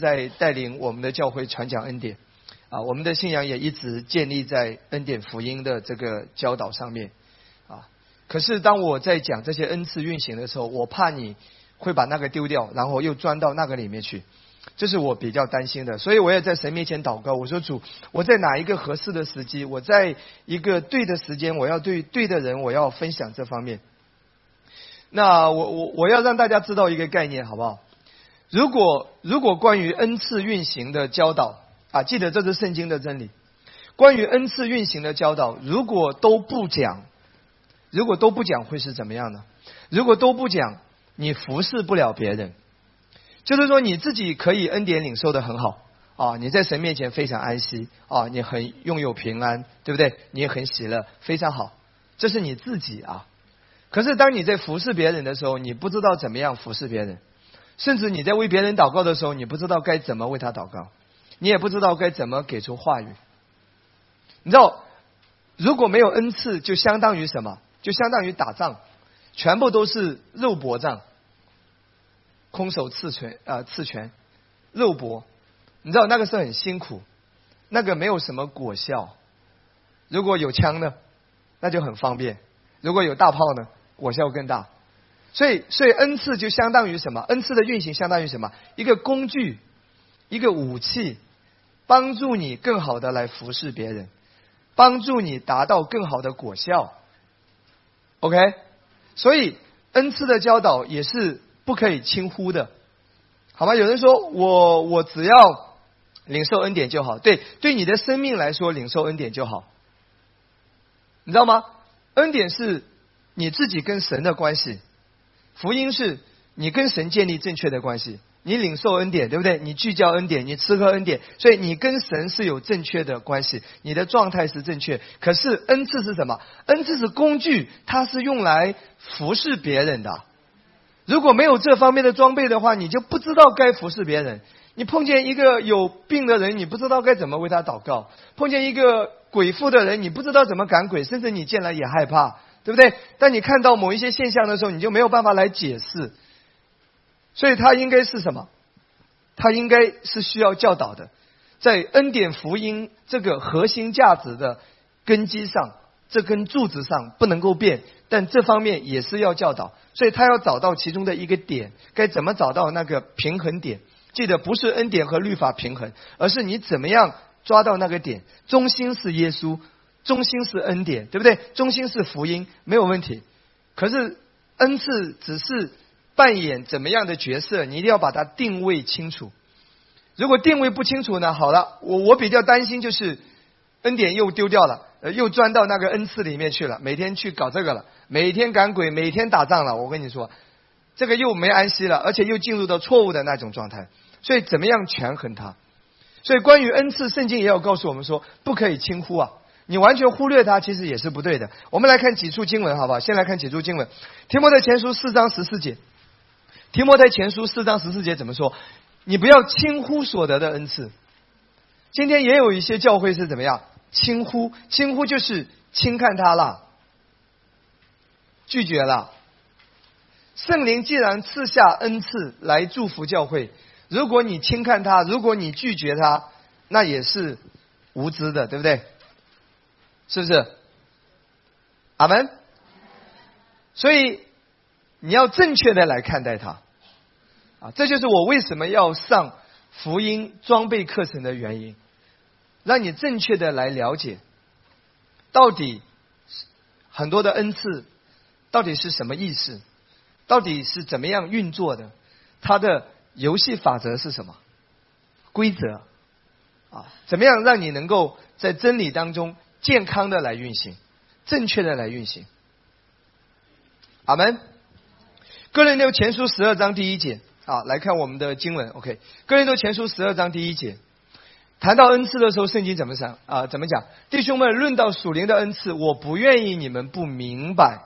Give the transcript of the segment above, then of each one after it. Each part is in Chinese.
在带领我们的教会传讲恩典啊，我们的信仰也一直建立在恩典福音的这个教导上面啊。可是当我在讲这些恩赐运行的时候，我怕你会把那个丢掉，然后又钻到那个里面去，这是我比较担心的。所以我也在神面前祷告，我说主，我在哪一个合适的时机，我在一个对的时间，我要对的人，我要分享这方面。那我要让大家知道一个概念，好不好？如果关于恩赐运行的教导啊，记得这是圣经的真理。关于恩赐运行的教导，如果都不讲会是怎么样呢？如果都不讲，你服侍不了别人。就是说你自己可以恩典领受的很好啊，你在神面前非常安息啊，你很拥有平安，对不对？你也很喜乐，非常好，这是你自己啊。可是当你在服侍别人的时候，你不知道怎么样服侍别人，甚至你在为别人祷告的时候，你不知道该怎么为他祷告，你也不知道该怎么给出话语。你知道，如果没有恩赐，就相当于什么？就相当于打仗，全部都是肉搏战，空手刺拳，肉搏。你知道那个是很辛苦，那个没有什么果效。如果有枪呢，那就很方便；如果有大炮呢，果效更大。所以恩赐就相当于什么？恩赐的运行相当于什么？一个工具，一个武器，帮助你更好的来服侍别人，帮助你达到更好的果效。OK， 所以恩赐的教导也是不可以轻忽的，好吗？有人说我只要领受恩典就好，对你的生命来说，领受恩典就好，你知道吗？恩典是你自己跟神的关系，福音是你跟神建立正确的关系。你领受恩典，对不对？你聚焦恩典，你吃喝恩典，所以你跟神是有正确的关系，你的状态是正确。可是恩赐是什么？恩赐是工具，它是用来服侍别人的。如果没有这方面的装备的话，你就不知道该服侍别人。你碰见一个有病的人，你不知道该怎么为他祷告；碰见一个鬼附的人，你不知道怎么赶鬼，甚至你见了也害怕，对不对？当你看到某一些现象的时候，你就没有办法来解释。所以它应该是什么？它应该是需要教导的，在恩典福音这个核心价值的根基上，这根柱子上不能够变，但这方面也是要教导。所以他要找到其中的一个点，该怎么找到那个平衡点？记得不是恩典和律法平衡，而是你怎么样抓到那个点。中心是耶稣，中心是恩典，对不对？中心是福音，没有问题。可是恩赐只是扮演怎么样的角色，你一定要把它定位清楚。如果定位不清楚呢，好了，我比较担心就是恩典又丢掉了，又钻到那个恩赐里面去了，每天去搞这个了，每天赶鬼，每天打仗了。我跟你说，这个又没安息了，而且又进入到错误的那种状态。所以怎么样权衡它？所以关于恩赐，圣经也有告诉我们说，不可以轻忽啊。你完全忽略它，其实也是不对的。我们来看几处经文，好不好？先来看几处经文。提摩太前书4章14节。提摩太前书4章14节怎么说？你不要轻忽所得的恩赐。今天也有一些教会是怎么样？轻忽就是轻看它了，拒绝了。圣灵既然赐下恩赐来祝福教会，如果你轻看它，如果你拒绝它，那也是无知的，对不对？是不是？阿们。所以你要正确的来看待它啊，这就是我为什么要上福音装备课程的原因，让你正确的来了解到底很多的恩赐到底是什么意思，到底是怎么样运作的，它的游戏法则是什么，规则啊，怎么样让你能够在真理当中健康的来运行，正确的来运行。阿们。哥林多前书12章第1节啊，来看我们的经文。OK， 哥林多前书12章第1节，谈到恩赐的时候，圣经怎么讲啊？怎么讲？弟兄们，论到属灵的恩赐，我不愿意你们不明白。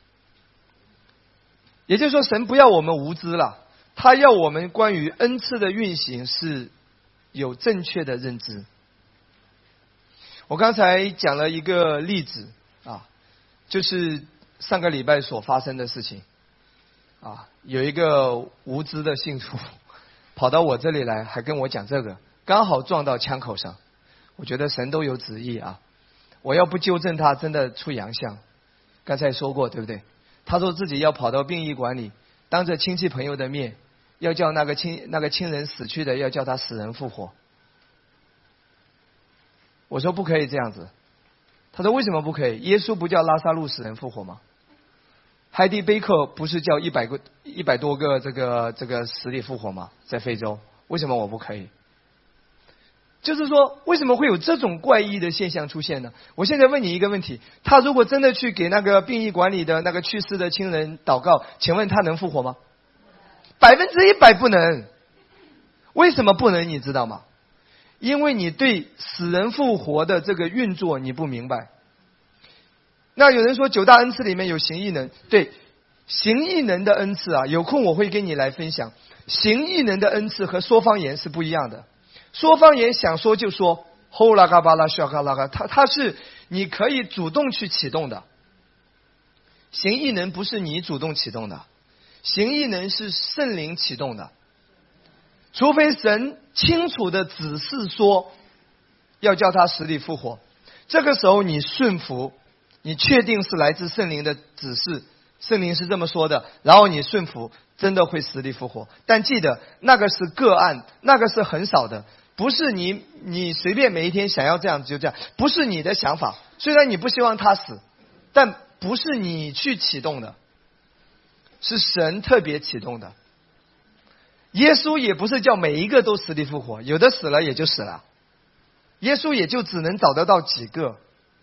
也就是说，神不要我们无知了，他要我们关于恩赐的运行是有正确的认知。我刚才讲了一个例子啊，就是上个礼拜所发生的事情啊，有一个无知的信徒跑到我这里来，还跟我讲这个，刚好撞到枪口上。我觉得神都有旨意啊！我要不纠正他，真的出洋相。刚才说过，对不对？他说自己要跑到殡仪馆里，当着亲戚朋友的面，要叫那个亲人死去的，要叫他死人复活。我说不可以这样子。他说为什么不可以？耶稣不叫拉撒路死人复活吗？海蒂贝克不是叫100多个这个死里复活吗？在非洲，为什么我不可以？就是说，为什么会有这种怪异的现象出现呢？我现在问你一个问题：他如果真的去给那个殡仪馆里的那个去世的亲人祷告，请问他能复活吗？100%不能。为什么不能？你知道吗？因为你对死人复活的这个运作你不明白。那有人说9大恩赐里面有行异能，对，行异能的恩赐啊，有空我会跟你来分享。行异能的恩赐和说方言是不一样的。说方言想说就说，吼啦嘎巴拉sha嘎啦嘎，它是你可以主动去启动的。行异能不是你主动启动的，行异能是圣灵启动的。除非神清楚的指示说要叫他死里复活，这个时候你顺服，你确定是来自圣灵的指示，圣灵是这么说的，然后你顺服，真的会死里复活。但记得那个是个案，那个是很少的，不是你随便每一天想要这样就这样，不是你的想法。虽然你不希望他死，但不是你去启动的，是神特别启动的。耶稣也不是叫每一个都死里复活，有的死了也就死了，耶稣也就只能找得到几个，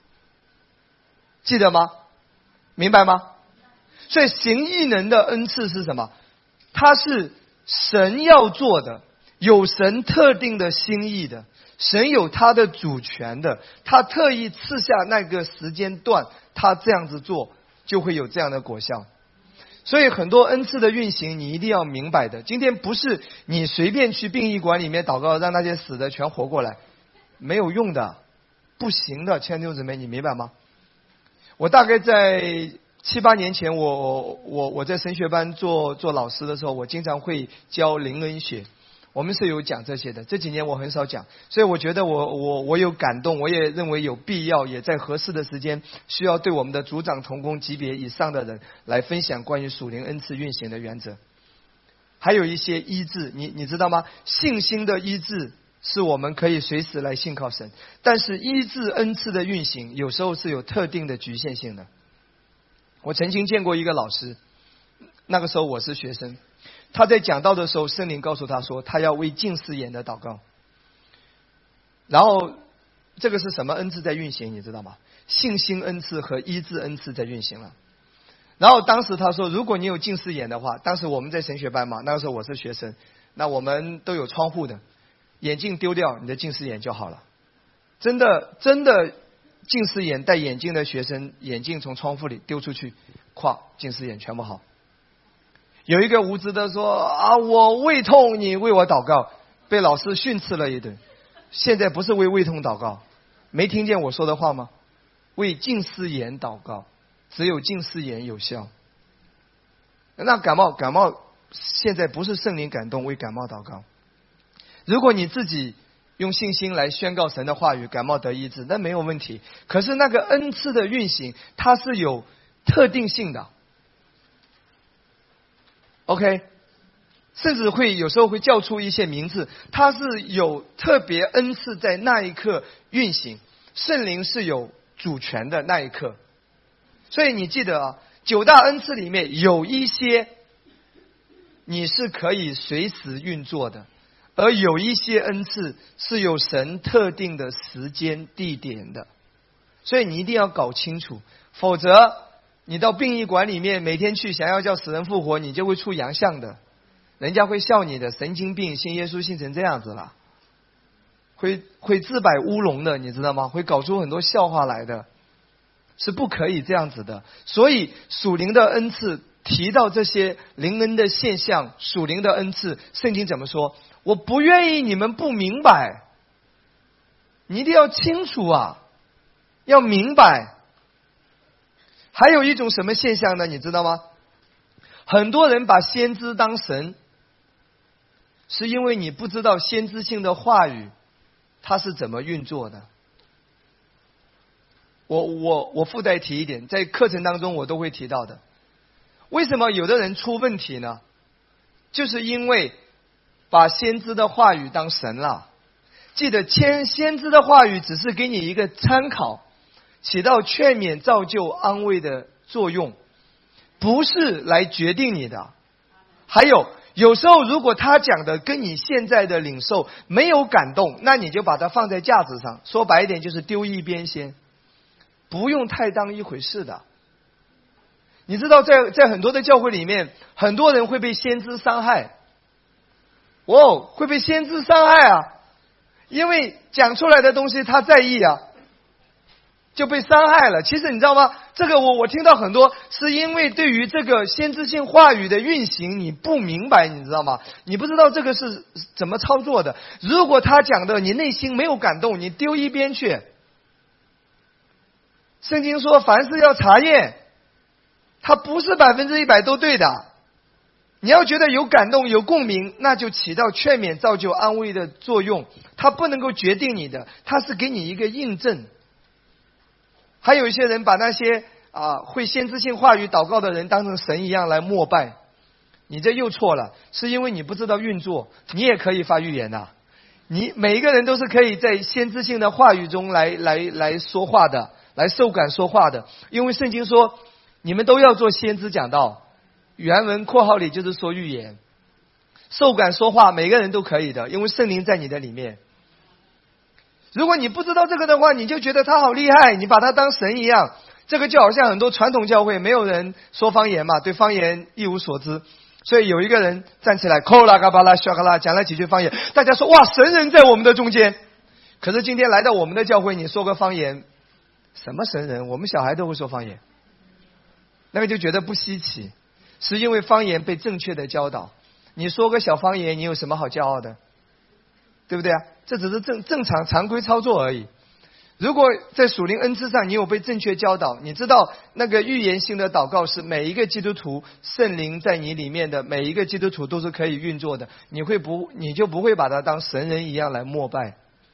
记得吗？明白吗？所以行异能的恩赐是什么？它是神要做的，有神特定的心意的，神有他的主权的，他特意赐下那个时间段，他这样子做就会有这样的果效。所以很多恩赐的运行你一定要明白的，今天不是你随便去殡仪馆里面祷告让那些死的全活过来，没有用的，不行的，亲爱的弟兄姊妹，你明白吗？我大概在7、8年前，我在神学班做老师的时候，我经常会教灵恩学，我们是有讲这些的。这几年我很少讲，所以我觉得我有感动，我也认为有必要，也在合适的时间需要对我们的组长同工级别以上的人来分享关于属灵恩赐运行的原则。还有一些医治，你知道吗？信心的医治是我们可以随时来信靠神，但是医治恩赐的运行有时候是有特定的局限性的。我曾经见过一个老师，那个时候我是学生，他在讲道的时候，圣灵告诉他说他要为近视眼的祷告。然后这个是什么恩赐在运行你知道吗？信心恩赐和医治恩赐在运行了。然后当时他说，如果你有近视眼的话，当时我们在神学班嘛，那个时候我是学生，那我们都有窗户的，眼镜丢掉，你的近视眼就好了。真的近视眼戴眼镜的学生，眼镜从窗户里丢出去，咵，近视眼全部好。有一个无知的说啊，我胃痛，你为我祷告，被老师训斥了一顿。现在不是为胃痛祷告，没听见我说的话吗？为近视眼祷告，只有近视眼有效。那感冒现在不是圣灵感动为感冒祷告。如果你自己用信心来宣告神的话语，感冒得医治，那没有问题。可是那个恩赐的运行，它是有特定性的。OK， 甚至有时候会叫出一些名字，它是有特别恩赐在那一刻运行，圣灵是有主权的那一刻。所以你记得啊，9大恩赐里面有一些你是可以随时运作的，而有一些恩赐是有神特定的时间地点的。所以你一定要搞清楚，否则你到殡仪馆里面每天去想要叫死人复活，你就会出洋相的，人家会笑你的，神经病，信耶稣信成这样子了，会自摆乌龙的，你知道吗？会搞出很多笑话来的，是不可以这样子的。所以属灵的恩赐提到这些灵恩的现象，属灵的恩赐，圣经怎么说？我不愿意你们不明白，你一定要清楚啊，要明白。还有一种什么现象呢？你知道吗？很多人把先知当神， 是因为你不知道先知性的话语它是怎么运作的。我附带提一点，在课程当中我都会提到的。为什么有的人出问题呢？就是因为把先知的话语当神了。记得先知的话语只是给你一个参考，起到劝勉、造就、安慰的作用，不是来决定你的。还有时候如果他讲的跟你现在的领受没有感动，那你就把它放在架子上，说白一点就是丢一边先，不用太当一回事的。你知道在很多的教会里面，很多人会被先知伤害。会被先知伤害啊，因为讲出来的东西他在意啊，就被伤害了。其实你知道吗？这个我听到很多是因为对于这个先知性话语的运行你不明白，你知道吗？你不知道这个是怎么操作的。如果他讲的你内心没有感动，你丢一边去。圣经说凡事要查验，它不是100%都对的。你要觉得有感动有共鸣，那就起到劝勉、造就、安慰的作用。它不能够决定你的，它是给你一个印证。还有一些人把那些会先知性话语祷告的人当成神一样来膜拜，你这又错了，是因为你不知道运作。你也可以发预言的，你每一个人都是可以在先知性的话语中来说话的，来受感说话的。因为圣经说你们都要做先知讲道，原文括号里就是说预言，受感说话每个人都可以的，因为圣灵在你的里面。如果你不知道这个的话，你就觉得他好厉害，你把他当神一样。这个就好像很多传统教会没有人说方言嘛，对方言一无所知，所以有一个人站起来扣啦嘎巴拉shaka啦讲了几句方言，大家说哇神人在我们的中间。可是今天来到我们的教会，你说个方言，什么神人？我们小孩都会说方言，那个就觉得不稀奇，是因为方言被正确的教导。你说个小方言，你有什么好骄傲的？对不对啊？这只是正常常规操作而已。如果在属灵恩赐上你有被正确教导，你知道那个预言性的祷告是每一个基督徒圣灵在你里面的每一个基督徒都是可以运作的，你就不会把它当神人一样来膜拜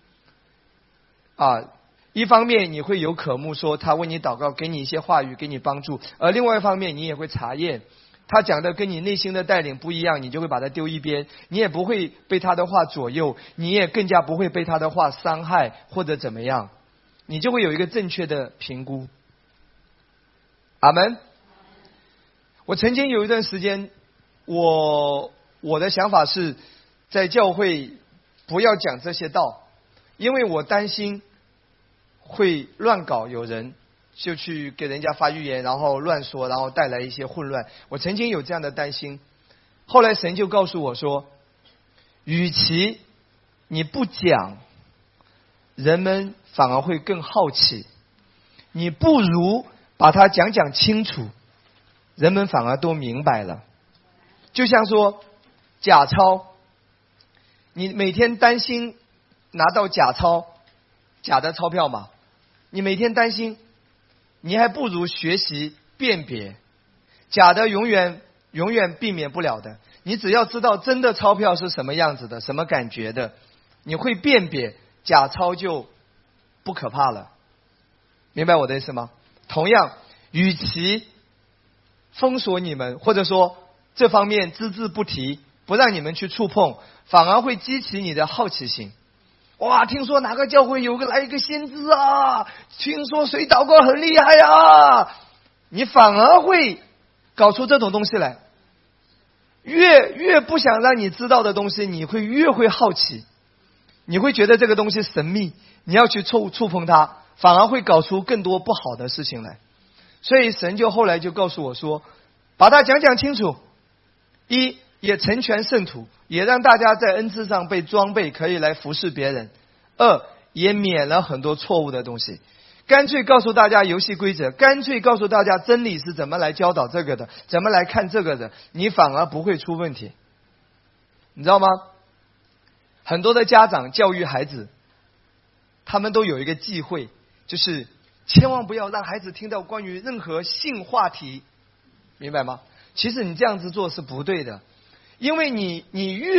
一方面你会有渴慕，说他为你祷告，给你一些话语，给你帮助，而另外一方面你也会查验他讲的跟你内心的带领不一样，你就会把它丢一边，你也不会被他的话左右，你也更加不会被他的话伤害或者怎么样，你就会有一个正确的评估。阿们。我曾经有一段时间，我的想法是在教会不要讲这些道，因为我担心会乱搞，有人就去给人家发预言，然后乱说，然后带来一些混乱。我曾经有这样的担心，后来神就告诉我说，与其你不讲，人们反而会更好奇，你不如把它讲清楚，人们反而都明白了。就像说假钞，你每天担心拿到假钞，假的钞票嘛，你每天担心，你还不如学习辨别。假的永远避免不了的，你只要知道真的钞票是什么样子的，什么感觉的，你会辨别，假钞就不可怕了。明白我的意思吗？同样，与其封锁你们，或者说这方面只字不提，不让你们去触碰，反而会激起你的好奇心。哇，听说哪个教会来一个先知啊，听说谁祷告很厉害啊，你反而会搞出这种东西来。越不想让你知道的东西，你会越会好奇，你会觉得这个东西神秘，你要去触碰它，反而会搞出更多不好的事情来。所以神就后来就告诉我说，把它讲清楚，一也成全圣徒，也让大家在恩赐上被装备，可以来服侍别人；二也免了很多错误的东西，干脆告诉大家游戏规则，干脆告诉大家真理是怎么来教导这个的，怎么来看这个的，你反而不会出问题。你知道吗？很多的家长教育孩子，他们都有一个忌讳，就是千万不要让孩子听到关于任何性话题，明白吗？其实你这样子做是不对的，因为你越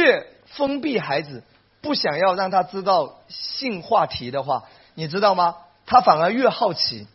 封闭孩子，不想要让他知道性话题的话，你知道吗？他反而越好奇，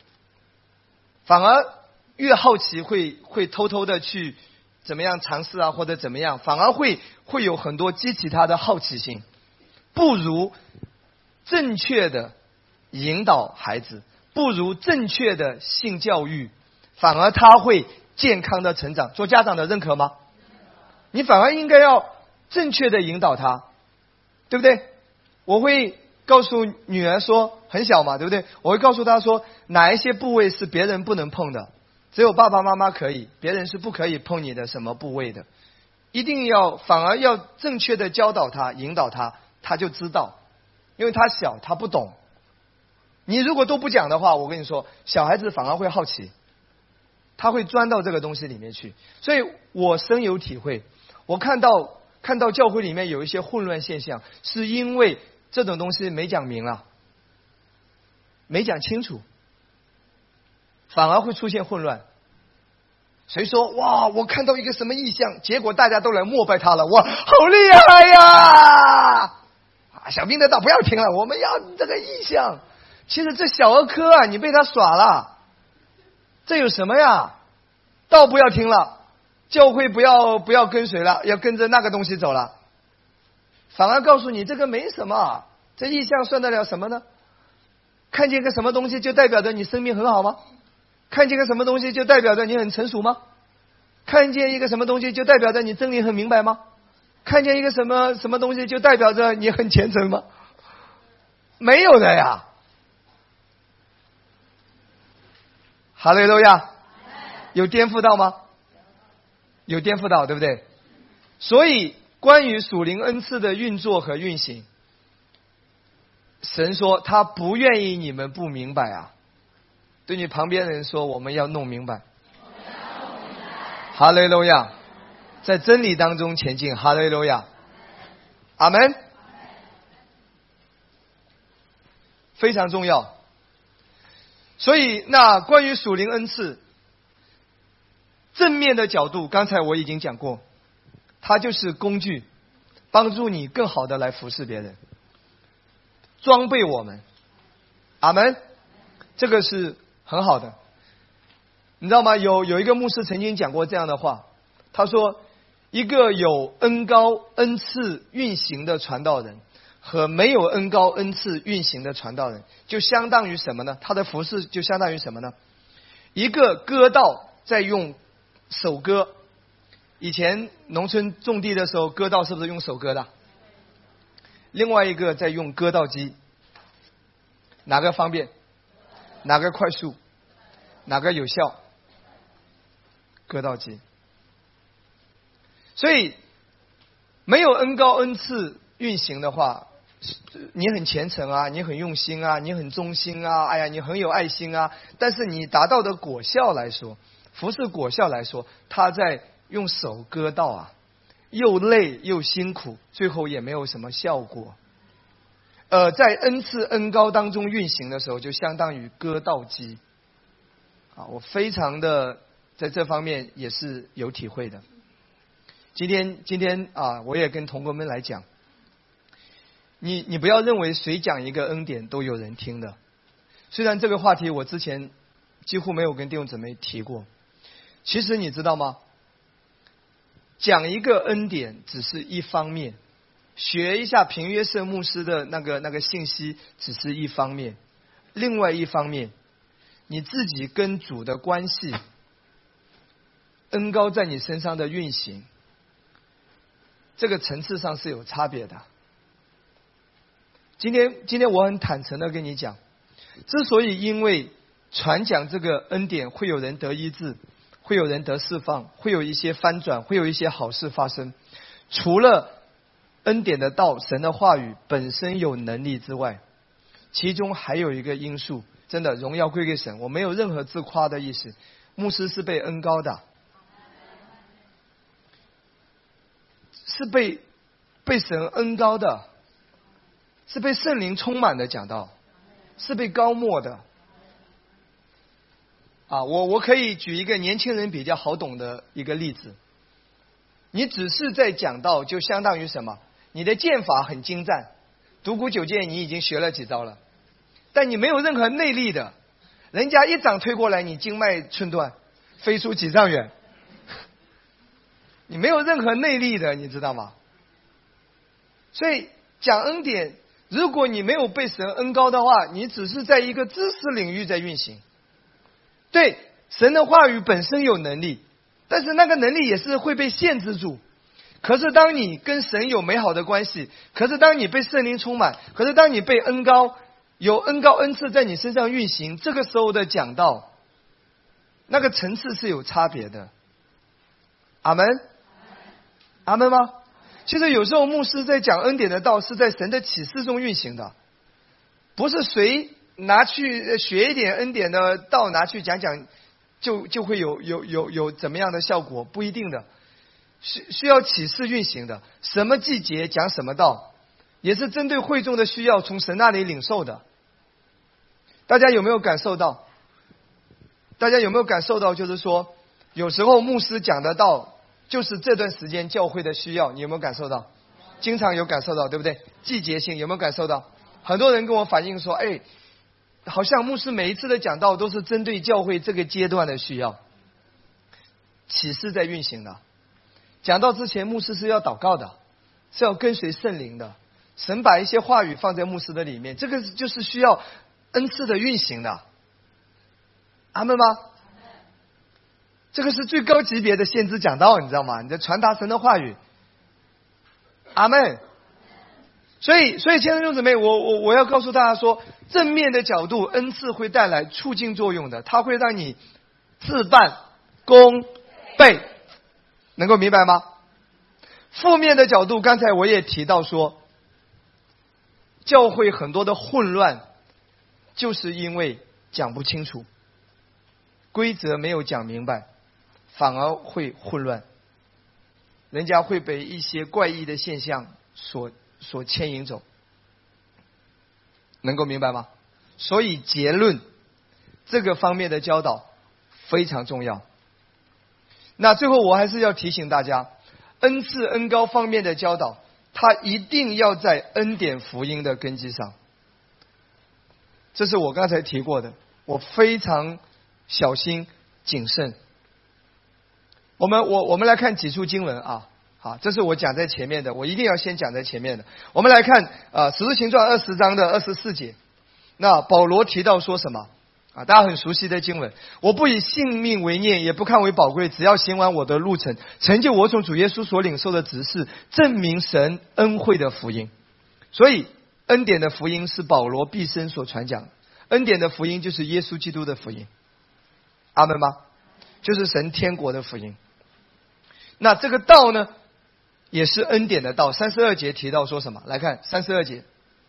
会偷偷的去怎么样尝试啊，或者怎么样，反而会有很多激起他的好奇心。不如正确的引导孩子，不如正确的性教育，反而他会健康的成长。做家长的认可吗？你反而应该要正确的引导他，对不对？我会告诉女儿说，很小嘛，对不对？我会告诉她说，哪一些部位是别人不能碰的，只有爸爸妈妈可以，别人是不可以碰你的什么部位的。一定要反而要正确的教导他，引导他，他就知道。因为他小，他不懂。你如果都不讲的话，我跟你说，小孩子反而会好奇，他会钻到这个东西里面去。所以我深有体会，我看到教会里面有一些混乱现象，是因为这种东西没讲明啊，没讲清楚，反而会出现混乱。谁说哇，我看到一个什么异象，结果大家都来膜拜他了，哇，好厉害呀！小兵的道不要听了，我们要这个异象。其实这小儿科啊，你被他耍了，这有什么呀？道不要听了，教会不要跟随了，要跟着那个东西走了，反而告诉你这个没什么，这异象算得了什么呢？看见个什么东西就代表着你生命很好吗？看见个什么东西就代表着你很成熟吗？看见一个什么东西就代表着你真理很明白吗？看见一个什么东西就代表着你很虔诚吗？没有的呀。哈利路亚，有颠覆到吗？有颠覆到，对不对？所以关于属灵恩赐的运作和运行，神说他不愿意你们不明白啊。对你旁边的人说，我们要弄明白。哈利路亚，在真理当中前进。哈利路亚，阿门。非常重要。所以那关于属灵恩赐正面的角度，刚才我已经讲过，它就是工具，帮助你更好的来服侍别人，装备我们。阿门。这个是很好的。你知道吗？有一个牧师曾经讲过这样的话，他说一个有恩膏恩赐运行的传道人和没有恩膏恩赐运行的传道人，就相当于什么呢？他的服事就相当于什么呢？一个割稻在用手割，以前农村种地的时候割稻是不是用手割的？另外一个在用割稻机，哪个方便？哪个快速？哪个有效？割稻机。所以没有恩膏恩赐运行的话，你很虔诚啊，你很用心啊，你很忠心啊，哎呀，你很有爱心啊，但是你达到的果效来说，服事果效来说，他在用手割稻啊，又累又辛苦，最后也没有什么效果。在恩赐恩膏当中运行的时候，就相当于割稻机啊，我非常的在这方面也是有体会的。今天啊，我也跟同工们来讲，你不要认为谁讲一个恩典都有人听的。虽然这个话题我之前几乎没有跟弟兄姊妹提过，其实你知道吗？讲一个恩典只是一方面，学一下平约瑟牧师的那个信息只是一方面，另外一方面，你自己跟主的关系，恩膏在你身上的运行，这个层次上是有差别的。今天我很坦诚的跟你讲，之所以因为传讲这个恩典会有人得医治，会有人得释放，会有一些翻转，会有一些好事发生，除了恩典的道，神的话语本身有能力之外，其中还有一个因素，真的荣耀归给神，我没有任何自夸的意思。牧师是被恩膏的，是被神恩膏的，是被圣灵充满的讲道，是被膏抹的。啊，我可以举一个年轻人比较好懂的一个例子。 你只是在讲道，就相当于什么？你的剑法很精湛，独孤九剑你已经学了几招了，但你没有任何内力的，人家一掌推过来，你经脉寸断，飞出几丈远，你没有任何内力的，你知道吗？所以讲恩典，如果你没有被神恩膏的话，你只是在一个知识领域在运行。对，神的话语本身有能力，但是那个能力也是会被限制住。可是当你跟神有美好的关系，可是当你被圣灵充满，可是当你被恩膏，有恩膏恩赐在你身上运行，这个时候的讲道，那个层次是有差别的。阿们？阿们吗？其实有时候牧师在讲恩典的道是在神的启示中运行的，不是谁拿去学一点恩典的道拿去讲讲就会有怎么样的效果，不一定的，需要启示运行的。什么季节讲什么道，也是针对会众的需要从神那里领受的。大家有没有感受到？大家有没有感受到？就是说有时候牧师讲的道就是这段时间教会的需要，你有没有感受到？经常有感受到，对不对？季节性有没有感受到？很多人跟我反映说，好像牧师每一次的讲道都是针对教会这个阶段的需要，启示在运行的。讲道之前，牧师是要祷告的，是要跟随圣灵的。神把一些话语放在牧师的里面，这个就是需要恩赐的运行的。阿们吗？这个是最高级别的先知讲道，你知道吗？你在传达神的话语。阿们。所以亲爱的弟兄姊妹，我要告诉大家说，正面的角度，恩赐会带来促进作用的，它会让你事半功倍，能够明白吗？负面的角度，刚才我也提到说，教会很多的混乱，就是因为讲不清楚，规则没有讲明白，反而会混乱，人家会被一些怪异的现象所牵引走，能够明白吗？所以结论，这个方面的教导非常重要。那最后我还是要提醒大家，恩赐恩膏方面的教导，它一定要在恩典福音的根基上。这是我刚才提过的，我非常小心谨慎。我们来看几处经文啊。好，这是我讲在前面的，我一定要先讲在前面的。我们来看使徒行传20章的24节，那保罗提到说什么啊？大家很熟悉的经文，我不以性命为念，也不看为宝贵，只要行完我的路程，成就我从主耶稣所领受的职事，证明神恩惠的福音。所以恩典的福音是保罗毕生所传讲，恩典的福音就是耶稣基督的福音。阿们吗？就是神天国的福音。那这个道呢，也是恩典的道。32节提到说什么？来看32节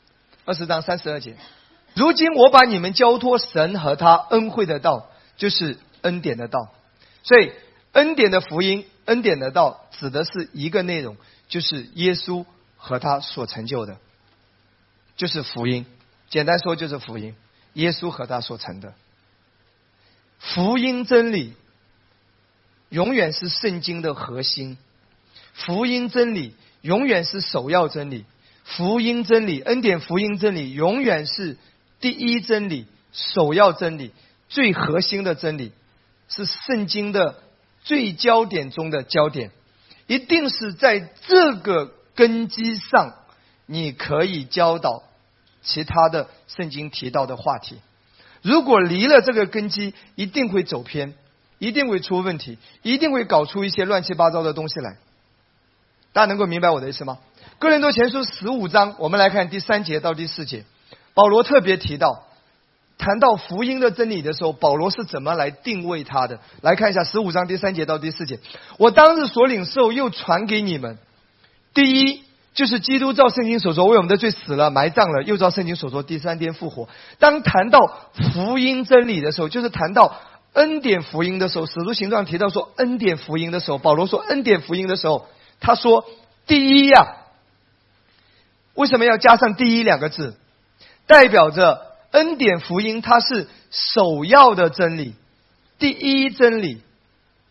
，20章32节。如今我把你们交托神和他恩惠的道，就是恩典的道。所以恩典的福音，恩典的道指的是一个内容，就是耶稣和他所成就的，就是福音。简单说就是福音，耶稣和他所成的福音真理永远是圣经的核心，福音真理永远是首要真理，福音真理，恩典福音真理永远是第一真理，首要真理，最核心的真理，是圣经的最焦点中的焦点。一定是在这个根基上，你可以教导其他的圣经提到的话题。如果离了这个根基，一定会走偏，一定会出问题，一定会搞出一些乱七八糟的东西来。大家能够明白我的意思吗？哥林多前书15章，我们来看第3节到第4节，保罗特别提到，谈到福音的真理的时候，保罗是怎么来定位他的。来看一下15章第3节到第4节。我当日所领受又传给你们，第一就是基督照圣经所说为我们的罪死了埋葬了，又照圣经所说第3天复活。当谈到福音真理的时候，就是谈到恩典福音的时候，使徒行传提到说恩典福音的时候，保罗说恩典福音的时候，他说第一呀，为什么要加上第一2个字？代表着恩典福音它是首要的真理，第一真理，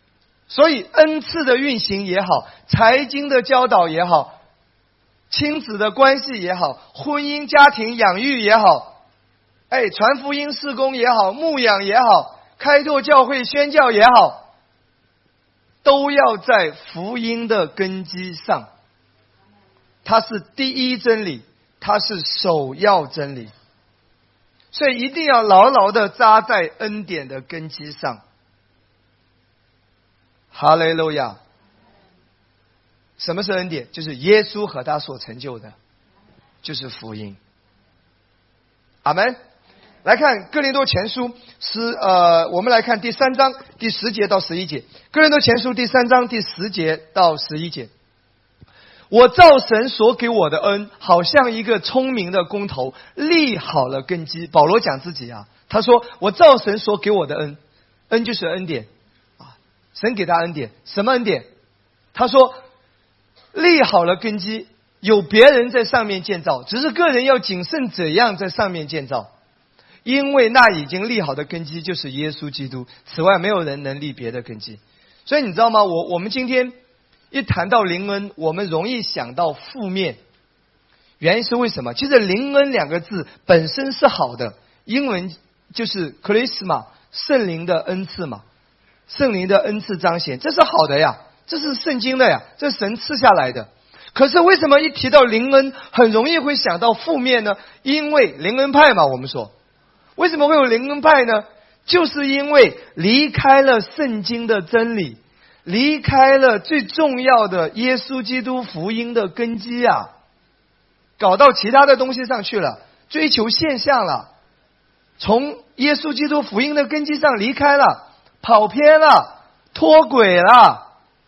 所以恩赐的运行也好，财经的教导也好，亲子的关系也好，婚姻家庭养育也好，传福音事工也好，牧养也好，开拓教会宣教也好，都要在福音的根基上。它是第一真理，它是首要真理，所以一定要牢牢的扎在恩典的根基上。哈利路亚！什么是恩典？就是耶稣和他所成就的，就是福音。阿们。来看哥林多前书我们来看第3章第10节到11节。哥林多前书第3章第10节到11节。我照神所给我的恩，好像一个聪明的工头，立好了根基。保罗讲自己啊，他说我照神所给我的恩，恩就是恩典啊，神给他恩典。什么恩典？他说立好了根基，有别人在上面建造，只是个人要谨慎怎样在上面建造，因为那已经立好的根基就是耶稣基督，此外没有人能立别的根基。所以你知道吗？我们今天一谈到灵恩，我们容易想到负面，原因是为什么？其实灵恩2个字本身是好的，英文就是 charisma， 圣灵的恩赐嘛，圣灵的恩赐彰显，这是好的呀，这是圣经的呀，这是神赐下来的。可是为什么一提到灵恩很容易会想到负面呢？因为灵恩派嘛，我们说为什么会有灵恩派呢？就是因为离开了圣经的真理，离开了最重要的耶稣基督福音的根基啊，搞到其他的东西上去了，追求现象了，从耶稣基督福音的根基上离开了，跑偏了，脱轨了，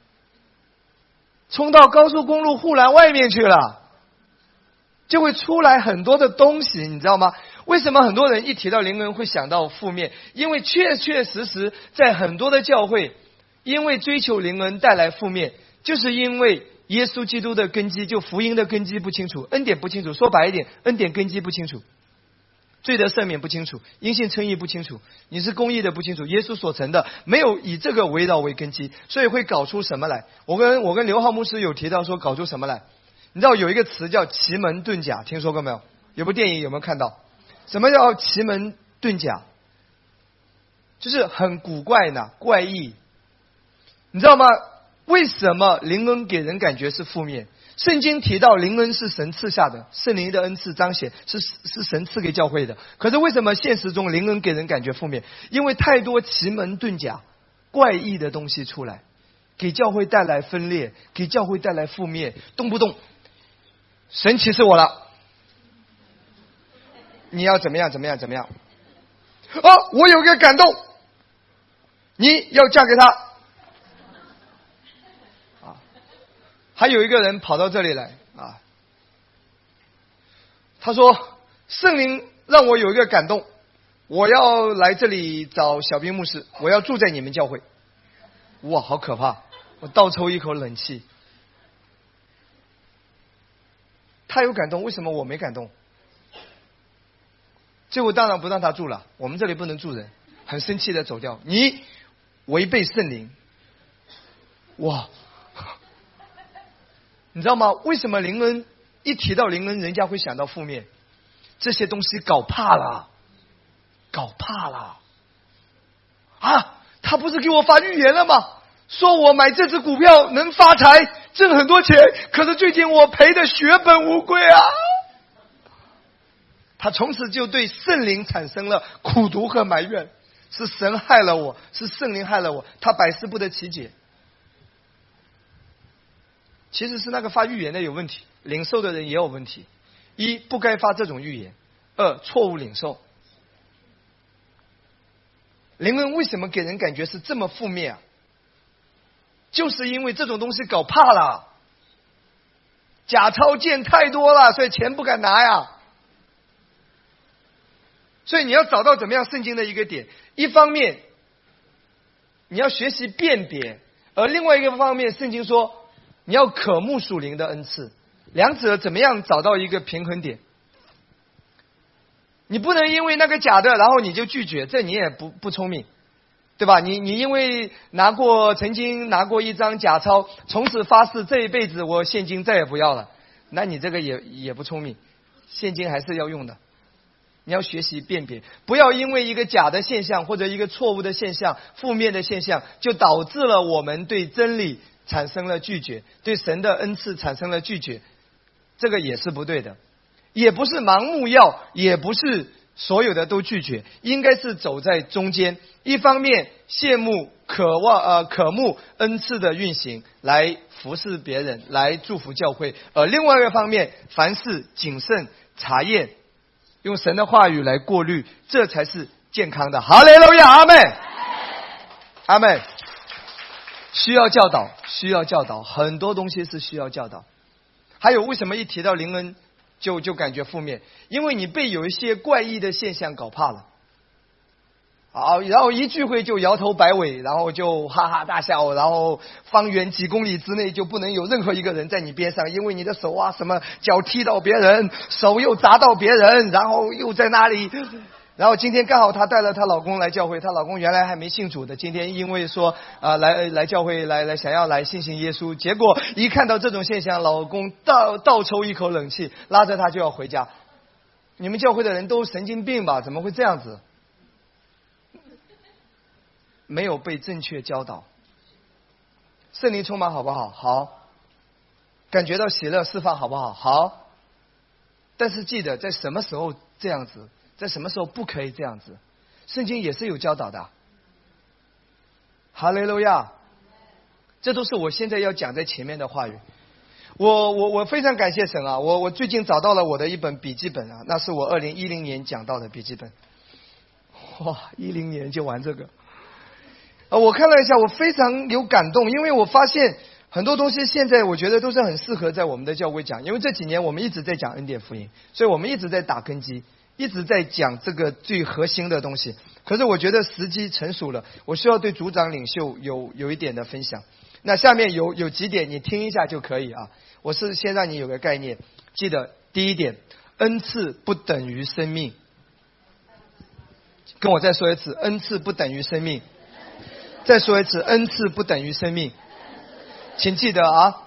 冲到高速公路护栏外面去了，就会出来很多的东西，你知道吗？为什么很多人一提到灵恩会想到负面？因为确确实实在很多的教会，因为追求灵恩带来负面，就是因为耶稣基督的根基，就福音的根基不清楚，恩典不清楚。说白一点，恩典根基不清楚，罪得赦免不清楚，因信称义不清楚，你是公义的不清楚，耶稣所成的没有以这个围绕为根基，所以会搞出什么来？我跟刘浩牧师有提到说搞出什么来？你知道有一个词叫奇门遁甲，听说过没有？有部电影有没有看到？什么叫奇门遁甲？就是很古怪呢，怪异。你知道吗？为什么灵恩给人感觉是负面？圣经提到灵恩是神赐下的，圣灵的恩赐彰显是神赐给教会的。可是为什么现实中灵恩给人感觉负面？因为太多奇门遁甲、怪异的东西出来，给教会带来分裂，给教会带来负面，动不动神启示我了，你要怎么样怎么样怎么样啊！我有个感动，你要嫁给他啊！还有一个人跑到这里来啊，他说圣灵让我有一个感动，我要来这里找小兵牧师，我要住在你们教会。哇，好可怕！我倒抽一口冷气。他有感动，为什么我没感动？结果当然不让他住了，我们这里不能住人，很生气的走掉。你违背圣灵，哇！你知道吗？为什么灵恩一提到灵恩，人家会想到负面？这些东西搞怕了，搞怕了啊！他不是给我发预言了吗？说我买这只股票能发财，挣很多钱，可是最近我赔的血本无归啊！他从此就对圣灵产生了苦毒和埋怨，是神害了我，是圣灵害了我，他百思不得其解。其实是那个发预言的有问题，领受的人也有问题。一，不该发这种预言；二，错误领受。灵恩为什么给人感觉是这么负面啊？就是因为这种东西搞怕了，假钞见太多了，所以钱不敢拿呀。所以你要找到怎么样圣经的一个点，一方面你要学习辨别，而另外一个方面圣经说你要渴慕属灵的恩赐，两者怎么样找到一个平衡点？你不能因为那个假的然后你就拒绝，这你也不聪明。 对吧？你因为曾经拿过一张假钞，从此发誓这一辈子我现金再也不要了，那你这个也不聪明，现金还是要用的。你要学习辨别，不要因为一个假的现象或者一个错误的现象、负面的现象，就导致了我们对真理产生了拒绝，对神的恩赐产生了拒绝，这个也是不对的。也不是盲目要，也不是所有的都拒绝，应该是走在中间。一方面羡慕、渴慕恩赐的运行，来服侍别人，来祝福教会；而另外一个方面，凡事谨慎查验，用神的话语来过滤，这才是健康的。哈利路亚，阿们，阿们。需要教导，需要教导，很多东西是需要教导。还有为什么一提到灵恩就感觉负面？因为你被有一些怪异的现象搞怕了。然后一聚会就摇头摆尾，然后就哈哈大笑，然后方圆几公里之内就不能有任何一个人在你边上，因为你的手什么脚踢到别人，手又砸到别人，然后又在那里。然后今天刚好她带了她老公来教会，她老公原来还没信主的，今天因为说来教会来想要来信耶稣，结果一看到这种现象，老公倒抽一口冷气，拉着她就要回家。你们教会的人都神经病吧？怎么会这样子？没有被正确教导。圣灵充满好不好？好。感觉到喜乐释放好不好？好。但是记得在什么时候这样子，在什么时候不可以这样子，圣经也是有教导的。哈利路亚。这都是我现在要讲在前面的话语。我非常感谢神啊！我最近找到了我的一本笔记本啊，那是我2010年讲到的笔记本。哇，10年就玩这个。我看了一下，我非常有感动，因为我发现很多东西现在我觉得都是很适合在我们的教会讲，因为这几年我们一直在讲恩典福音，所以我们一直在打根基，一直在讲这个最核心的东西。可是我觉得时机成熟了，我需要对组长领袖有一点的分享。那下面有几点你听一下就可以啊。我是先让你有个概念，记得第一点，恩赐不等于生命。跟我再说一次，恩赐不等于生命。再说一次，恩赐不等于生命。请记得啊，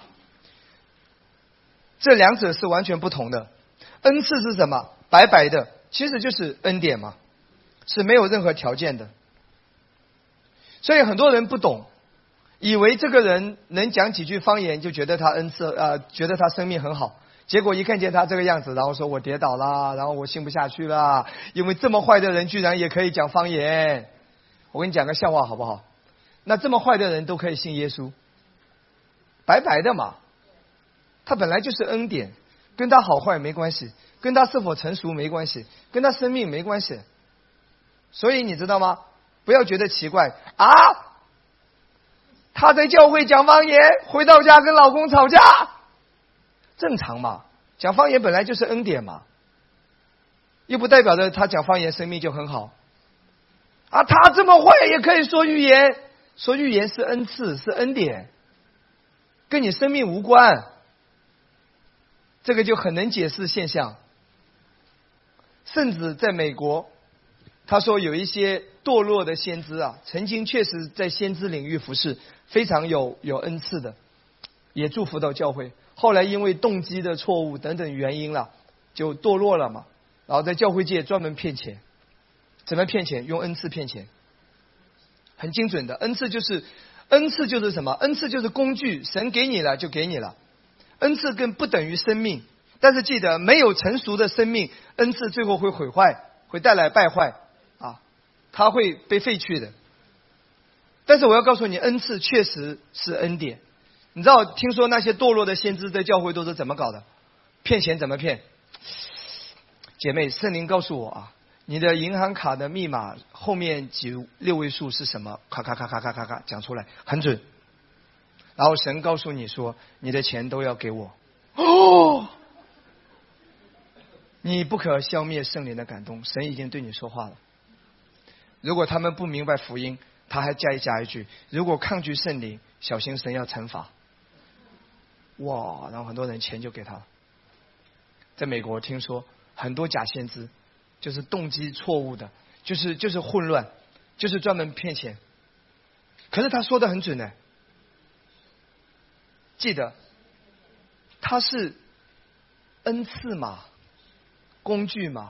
这两者是完全不同的。恩赐是什么？白白的，其实就是恩典嘛，是没有任何条件的。所以很多人不懂，以为这个人能讲几句方言就觉得他恩赐觉得他生命很好，结果一看见他这个样子，然后说我跌倒啦，然后我信不下去啦，因为这么坏的人居然也可以讲方言。我跟你讲个笑话好不好？那这么坏的人都可以信耶稣，白白的嘛，他本来就是恩典，跟他好坏没关系，跟他是否成熟没关系，跟他生命没关系。所以你知道吗？不要觉得奇怪啊，他在教会讲方言，回到家跟老公吵架，正常嘛，讲方言本来就是恩典嘛，又不代表着他讲方言生命就很好啊。他这么坏也可以说预言，说预言是恩赐，是恩典，跟你生命无关，这个就很能解释现象。甚至在美国，他说有一些堕落的先知啊，曾经确实在先知领域服侍，非常有恩赐的，也祝福到教会，后来因为动机的错误等等原因了，就堕落了嘛，然后在教会界专门骗钱。怎么骗钱？用恩赐骗钱，很精准的。恩赐就是什么？恩赐就是工具，神给你了就给你了。恩赐更不等于生命，但是记得没有成熟的生命，恩赐最后会毁坏，会带来败坏啊，它会被废去的。但是我要告诉你，恩赐确实是恩典。你知道听说那些堕落的先知在教会都是怎么搞的？骗钱怎么骗？姐妹，圣灵告诉我啊，你的银行卡的密码后面6位数是什么？咔咔咔咔咔咔咔讲出来，很准。然后神告诉你说，你的钱都要给我。哦，你不可消灭圣灵的感动，神已经对你说话了。如果他们不明白福音，他还加一句，如果抗拒圣灵，小心神要惩罚。哇，然后很多人钱就给他了。在美国听说很多假先知，就是动机错误的，就是混乱，就是专门骗钱。 可是他说的很准呢。记得，他是恩赐嘛，工具嘛。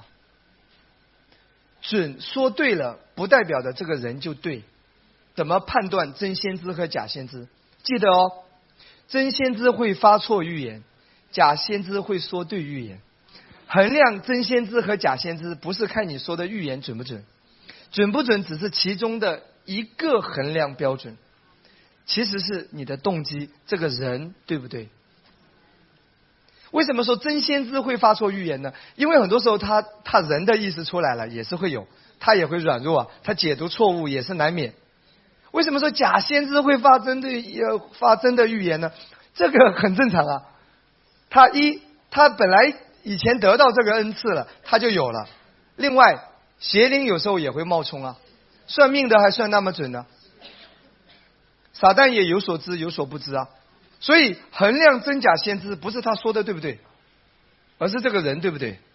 准说对了，不代表的这个人就对。怎么判断真先知和假先知？记得哦，真先知会发错预言，假先知会说对预言。衡量真先知和假先知，不是看你说的预言准不准，准不准只是其中的一个衡量标准，其实是你的动机，这个人对不对？为什么说真先知会发错预言呢？因为很多时候他人的意思出来了，也是会有，他也会软弱啊，他解读错误也是难免。为什么说假先知会发真的预言呢？这个很正常啊。他本来以前得到这个恩赐了，他就有了。另外，邪灵有时候也会冒充啊，算命的还算那么准呢。撒旦也有所知有所不知啊。所以衡量真假先知，不是他说的对不对，而是这个人对不对。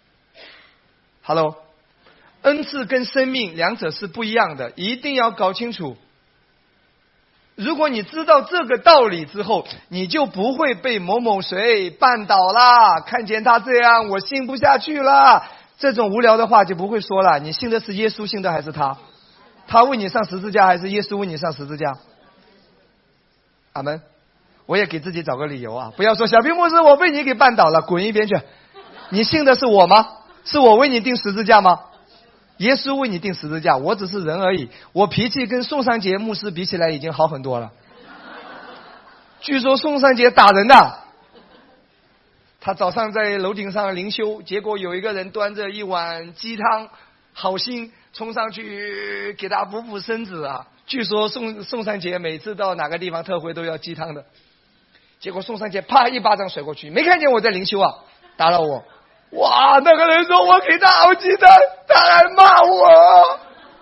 Hello， 恩赐跟生命两者是不一样的，一定要搞清楚。如果你知道这个道理之后，你就不会被某某谁绊倒啦，看见他这样我信不下去啦，这种无聊的话就不会说了。你信的是耶稣，信的还是他？他为你上十字架还是耶稣为你上十字架？阿们。我也给自己找个理由啊，不要说小平牧师我被你给绊倒了，滚一边去。你信的是我吗？是我为你钉十字架吗？耶稣为你钉十字架，我只是人而已。我脾气跟宋三杰牧师比起来已经好很多了。据说宋三杰打人的，他早上在楼顶上灵修，结果有一个人端着一碗鸡汤，好心冲上去给他补身子啊。据说宋三杰每次到哪个地方特会都要鸡汤的，结果宋三杰啪一巴掌甩过去，没看见我在灵修啊，打扰我。哇，那个人说我给他熬鸡汤，他还骂我。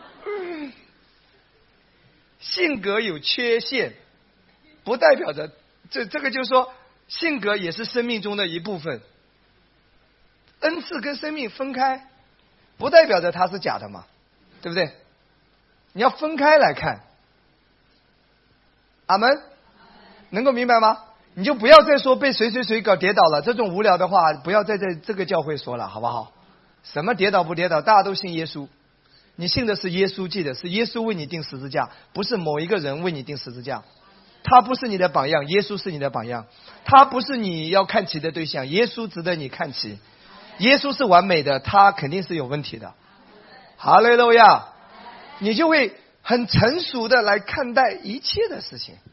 性格有缺陷，不代表着这个就是说，性格也是生命中的一部分。恩赐跟生命分开，不代表着它是假的嘛，对不对？你要分开来看。阿们，能够明白吗？你就不要再说被谁搞跌倒了，这种无聊的话不要再在这个教会说了，好不好？什么跌倒不跌倒，大家都信耶稣，你信的是耶稣，记得是耶稣为你钉十字架，不是某一个人为你钉十字架。他不是你的榜样，耶稣是你的榜样。他不是你要看齐的对象，耶稣值得你看齐。耶稣是完美的，他肯定是有问题的。哈利路亚，你就会很成熟的来看待一切的事情。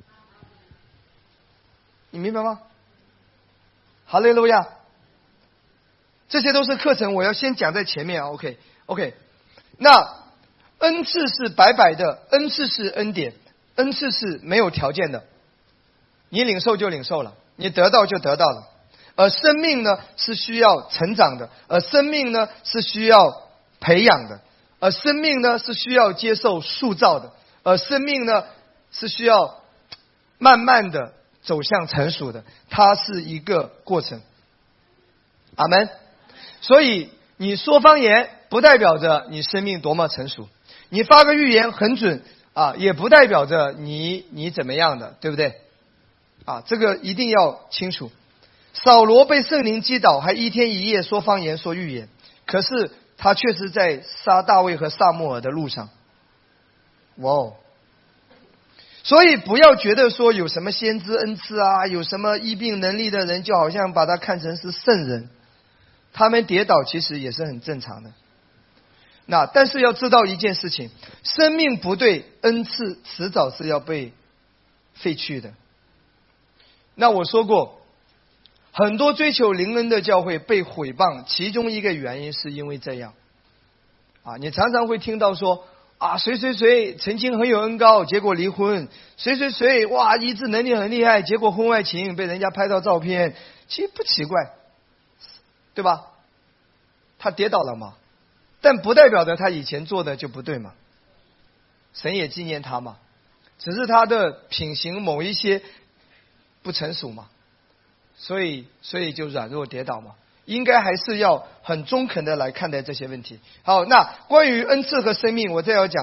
你明白吗？哈利路亚，这些都是课程，我要先讲在前面啊。OK， 那恩赐是白白的，恩赐是恩典，恩赐是没有条件的，你领受就领受了，你得到就得到了。而生命呢是需要成长的，而生命呢是需要培养的，而生命呢是需要接受塑造的，而生命呢是需要慢慢的走向成熟的，它是一个过程。阿们。所以你说方言不代表着你生命多么成熟，你发个预言很准啊，也不代表着你怎么样的，对不对？啊，这个一定要清楚。扫罗被圣灵击倒，还一天一夜说方言说预言，可是他确实在杀大卫和撒母耳的路上。哇哦！所以不要觉得说有什么先知恩赐啊，有什么医病能力的人，就好像把他看成是圣人，他们跌倒其实也是很正常的。那但是要知道一件事情，生命不对，恩赐迟早是要被废去的。那我说过，很多追求灵恩的教会被毁谤，其中一个原因是因为这样啊，你常常会听到说啊，谁曾经很有恩膏，结果离婚；谁哇医治能力很厉害，结果婚外情，被人家拍到照片，其实不奇怪，对吧？他跌倒了嘛，但不代表着他以前做的就不对嘛。神也纪念他嘛，只是他的品行某一些不成熟嘛，所以就软弱跌倒嘛。应该还是要很中肯的来看待这些问题。好，那关于恩赐和生命，我再要讲，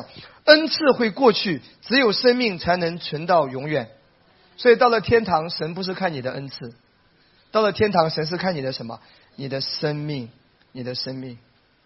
恩赐会过去，只有生命才能存到永远。所以到了天堂，神不是看你的恩赐，到了天堂，神是看你的什么？你的生命，你的生命。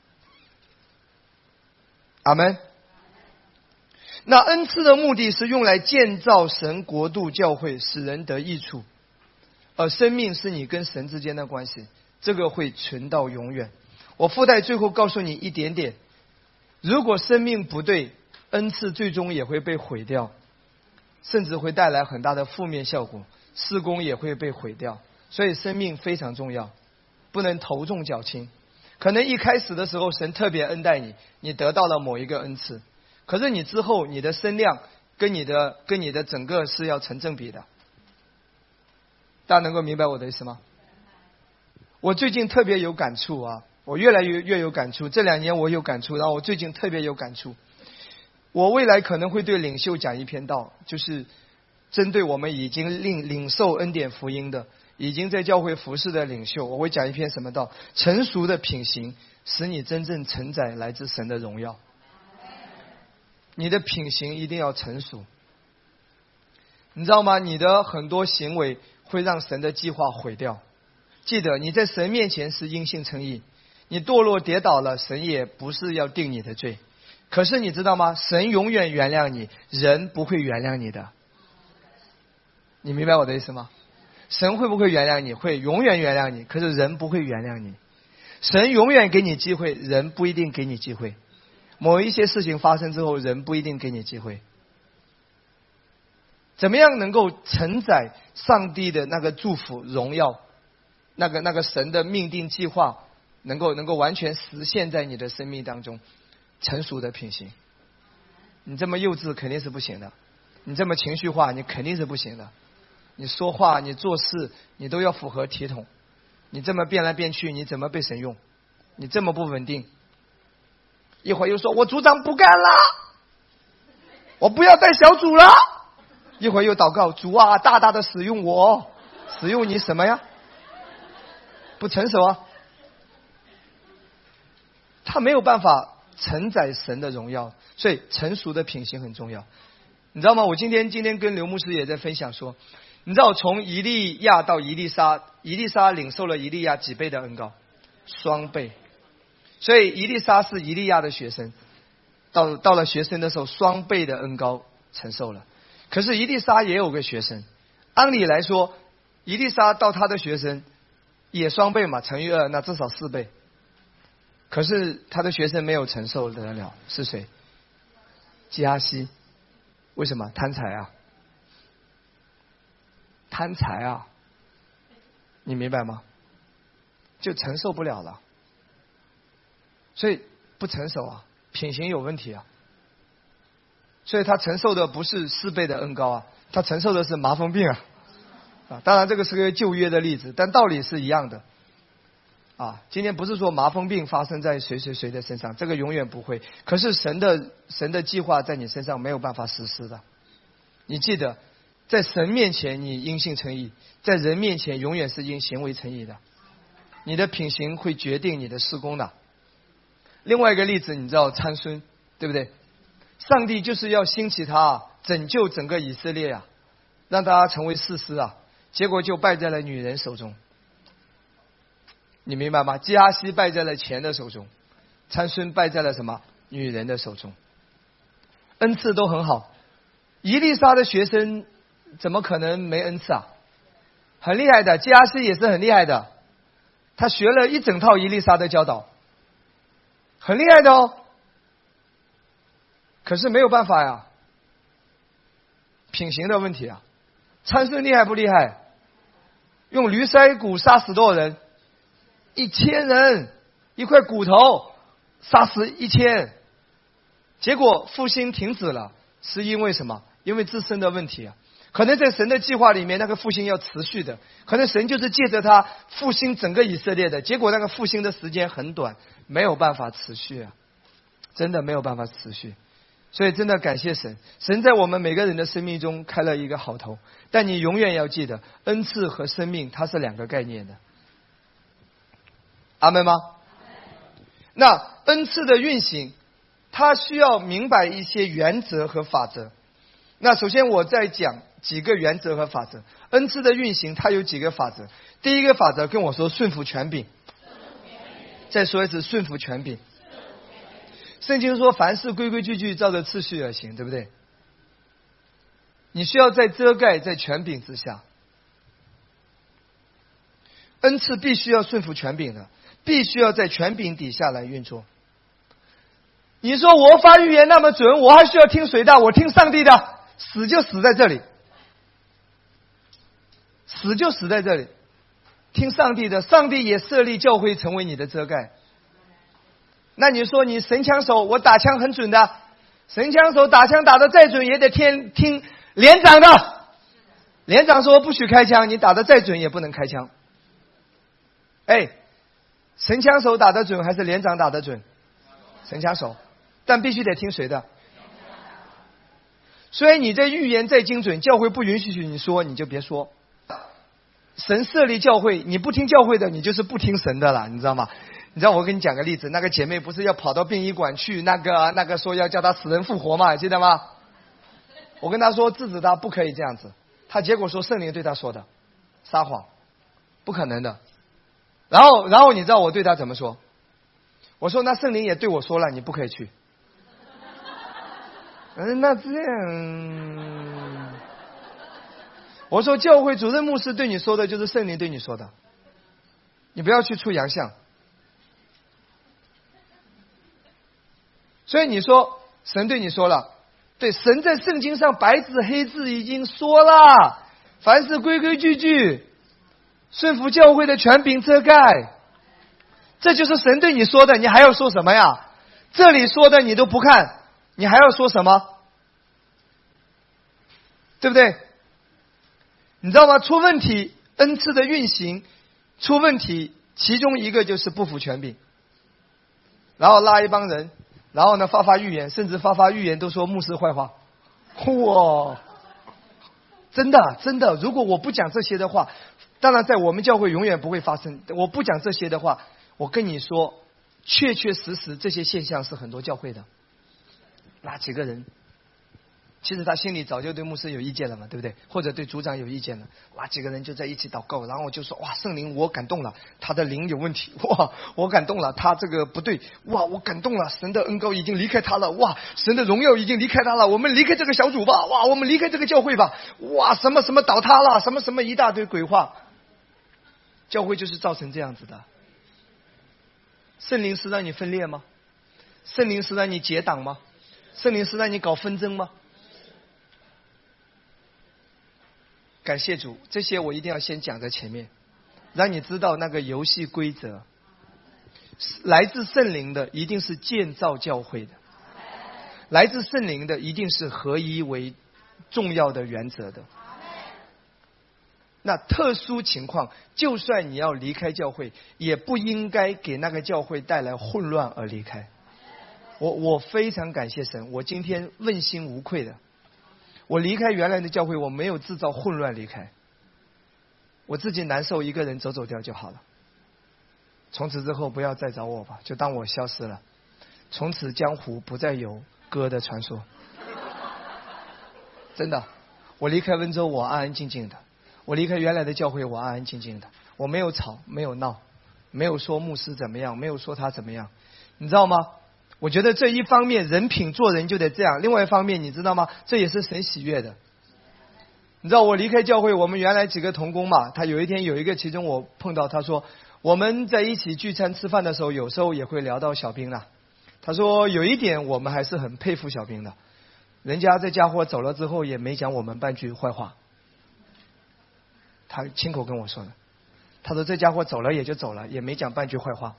阿们。那恩赐的目的是用来建造神国度教会，使人得益处，而生命是你跟神之间的关系，这个会存到永远。我附带最后告诉你一点点，如果生命不对，恩赐最终也会被毁掉，甚至会带来很大的负面效果，事工也会被毁掉。所以生命非常重要，不能头重脚轻。可能一开始的时候神特别恩待你，你得到了某一个恩赐，可是你之后你的身量跟你的整个是要成正比的。大家能够明白我的意思吗？我最近特别有感触啊，我越来越有感触，这2年我有感触，然后我最近特别有感触。我未来可能会对领袖讲一篇道，就是针对我们已经领受恩典福音的，已经在教会服侍的领袖，我会讲一篇什么道？成熟的品行使你真正承载来自神的荣耀。你的品行一定要成熟，你知道吗？你的很多行为会让神的计划毁掉。记得你在神面前是因信称义，你堕落跌倒了，神也不是要定你的罪。可是你知道吗？神永远原谅你，人不会原谅你的。你明白我的意思吗？神会不会原谅你？会，永远原谅你，可是人不会原谅你。神永远给你机会，人不一定给你机会。某一些事情发生之后，人不一定给你机会。怎么样能够承载上帝的那个祝福荣耀，那个神的命定计划能够完全实现在你的生命当中？成熟的品行。你这么幼稚肯定是不行的，你这么情绪化你肯定是不行的，你说话你做事你都要符合体统，你这么变来变去你怎么被神用？你这么不稳定，一会儿又说我组长不干了，我不要带小组了，一会儿又祷告，主啊大大的使用我，使用你什么呀？不成熟啊，他没有办法承载神的荣耀，所以成熟的品行很重要。你知道吗？我今天跟刘牧师也在分享说，你知道从以利亚到以利沙，以利沙领受了以利亚几倍的恩膏？双倍。所以以利沙是以利亚的学生，到了学生的时候双倍的恩膏承受了。可是以利沙也有个学生，按理来说以利沙到他的学生也双倍嘛，乘以2那至少4倍。可是他的学生没有承受得了，是谁？基哈西。为什么？贪财啊，贪财啊，你明白吗？就承受不了了，所以不成熟啊，品行有问题啊。所以他承受的不是4倍的恩膏啊，他承受的是麻风病啊。当然这个是个旧约的例子，但道理是一样的。今天不是说麻风病发生在谁的身上，这个永远不会。可是神的计划在你身上没有办法实施的。你记得，在神面前你因信称义，在人面前永远是因行为称义的。你的品行会决定你的事工的。另外一个例子，你知道参孙，对不对？上帝就是要兴起他拯救整个以色列啊，让大家成为士师啊，结果就败在了女人手中。你明白吗？基哈西败在了钱的手中，参孙败在了什么？女人的手中。恩赐都很好，以利沙的学生怎么可能没恩赐啊？很厉害的，基哈西也是很厉害的，他学了一整套以利沙的教导，很厉害的哦。可是没有办法呀，品行的问题啊。参孙厉害不厉害？用驴腮骨杀死多少人？1000人，一块骨头杀死1000，结果复兴停止了，是因为什么？因为自身的问题啊。可能在神的计划里面，那个复兴要持续的，可能神就是借着他复兴整个以色列的，结果那个复兴的时间很短，没有办法持续啊，真的没有办法持续。所以真的感谢神，神在我们每个人的生命中开了一个好头，但你永远要记得，恩赐和生命它是2个概念的。阿们吗？那恩赐的运行他需要明白一些原则和法则。那首先我再讲几个原则和法则。恩赐的运行它有几个法则。第一个法则跟我说顺服权柄，再说一次顺服权柄。圣经说凡事规规矩矩照着次序而行，对不对？你需要在遮盖在权柄之下。恩赐必须要顺服权柄的，必须要在权柄底下来运作。你说我发预言那么准，我还需要听谁的？我听上帝的，死就死在这里，死就死在这里。听上帝的，上帝也设立教会成为你的遮盖。那你说你神枪手，我打枪很准的，神枪手打枪打得再准也得听连长的，连长说不许开枪，你打得再准也不能开枪。哎，神枪手打得准还是连长打得准？神枪手，但必须得听谁的？所以你这预言再精准，教会不允许你说，你就别说。神设立教会，你不听教会的，你就是不听神的了，你知道吗？你知道我跟你讲个例子，那个姐妹不是要跑到殡仪馆去，那个说要叫她死人复活嘛，记得吗？我跟她说制止她不可以这样子，她结果说圣灵对她说的，撒谎，不可能的。然后你知道我对她怎么说？我说那圣灵也对我说了，你不可以去。那这样，我说教会主任牧师对你说的就是圣灵对你说的，你不要去出洋相。所以你说神对你说了，对，神在圣经上白纸黑字已经说了，凡是规规矩矩顺服教会的权柄遮盖，这就是神对你说的，你还要说什么呀？这里说的你都不看，你还要说什么？对不对？你知道吗？出问题，恩赐的运行出问题，其中一个就是不服权柄，然后拉一帮人，然后呢发预言，甚至发预言都说牧师坏话。哇，真的，如果我不讲这些的话，当然在我们教会永远不会发生。我不讲这些的话，我跟你说，确实这些现象是很多教会的。那几个人，其实他心里早就对牧师有意见了嘛，对不对？或者对组长有意见了。哇，几个人就在一起祷告，然后就说：哇，圣灵，我感动了，他的灵有问题。哇，我感动了，他这个不对。哇，我感动了，神的恩膏已经离开他了。哇，神的荣耀已经离开他了。我们离开这个小组吧。哇，我们离开这个教会吧。哇，什么倒塌了，什么一大堆鬼话。教会就是造成这样子的。圣灵是让你分裂吗？圣灵是让你结党吗？圣灵是让你搞纷争吗？感谢主，这些我一定要先讲在前面，让你知道那个游戏规则。来自圣灵的一定是建造教会的，来自圣灵的一定是合一为重要的原则的。那特殊情况，就算你要离开教会，也不应该给那个教会带来混乱而离开。我非常感谢神，我今天问心无愧的。我离开原来的教会，我没有制造混乱离开，我自己难受，一个人走掉就好了。从此之后不要再找我吧，就当我消失了。从此江湖不再有歌的传说。真的，我离开温州，我安安静静的。我离开原来的教会，我安安静静的。我没有吵，没有闹，没有说牧师怎么样，没有说他怎么样，你知道吗？我觉得这一方面人品做人就得这样，另外一方面你知道吗？这也是神喜悦的。你知道我离开教会，我们原来几个同工嘛，他有一天有一个其中我碰到，他说我们在一起聚餐吃饭的时候，有时候也会聊到小兵了。他说有一点我们还是很佩服小兵的，人家这家伙走了之后也没讲我们半句坏话。他亲口跟我说的，他说这家伙走了也就走了，也没讲半句坏话。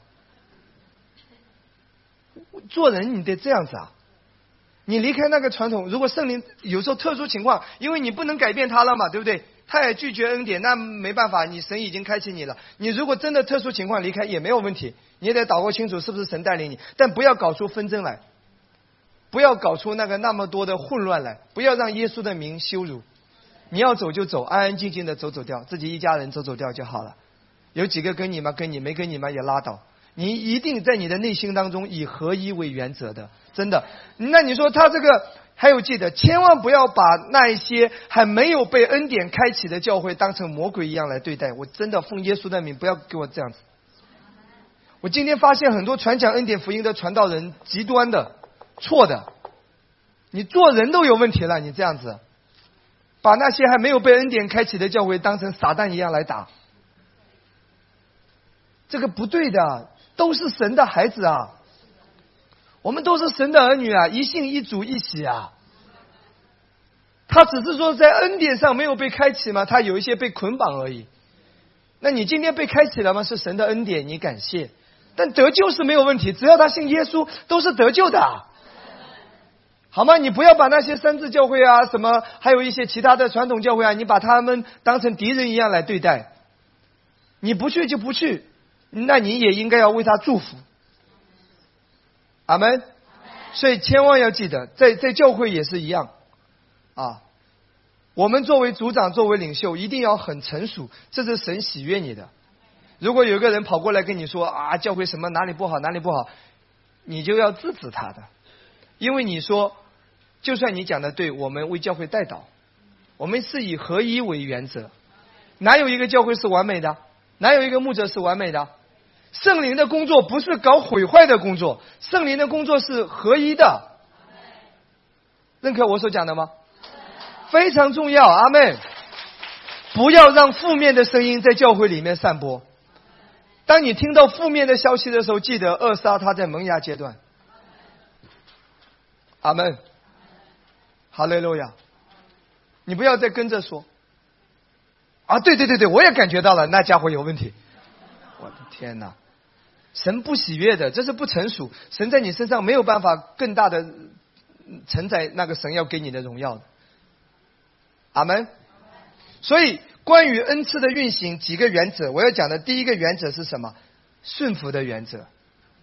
做人你得这样子啊！你离开那个传统，如果圣灵有时候特殊情况，因为你不能改变他了嘛，对不对？他也拒绝恩典，那没办法，你神已经开启你了。你如果真的特殊情况离开也没有问题，你也得祷告清楚是不是神带领你，但不要搞出纷争来，不要搞出那么多的混乱来，不要让耶稣的名羞辱。你要走就走，安安静静的走掉，自己一家人走掉就好了。有几个跟你吗？跟你，没跟你吗也拉倒。 你一定在你的内心当中以合一为原则的，真的。那你说他这个还有记得，千万不要把那一些还没有被恩典开启的教会当成魔鬼一样来对待。我真的奉耶稣的名，不要给我这样子。我今天发现很多传讲恩典福音的传道人极端的、错的，你做人都有问题了，你这样子把那些还没有被恩典开启的教会当成撒旦一样来打，这个不对的。都是神的孩子啊，我们都是神的儿女啊，一信一主一喜啊。他只是说在恩典上没有被开启嘛，他有一些被捆绑而已。那你今天被开启了吗？是神的恩典，你感谢。但得救是没有问题，只要他信耶稣都是得救的，好吗？你不要把那些三字教会啊什么还有一些其他的传统教会啊，你把他们当成敌人一样来对待。你不去就不去，那你也应该要为他祝福。阿们。所以千万要记得，在教会也是一样啊。我们作为组长，作为领袖，一定要很成熟，这是神喜悦你的。如果有一个人跑过来跟你说啊，教会什么哪里不好哪里不好，你就要制止他的。因为你说就算你讲的对，我们为教会代祷，我们是以合一为原则。哪有一个教会是完美的？哪有一个牧者是完美的？圣灵的工作不是搞毁坏的工作，圣灵的工作是合一的。认可我所讲的吗？非常重要，阿们。不要让负面的声音在教会里面散播。当你听到负面的消息的时候，记得扼杀它在萌芽阶段。阿们。哈利路亚。你不要再跟着说啊，对，我也感觉到了，那家伙有问题。我的天哪，神不喜悦的，这是不成熟。神在你身上没有办法更大的承载那个神要给你的荣耀的。阿们。所以关于恩赐的运行几个原则，我要讲的第一个原则是什么？顺服的原则。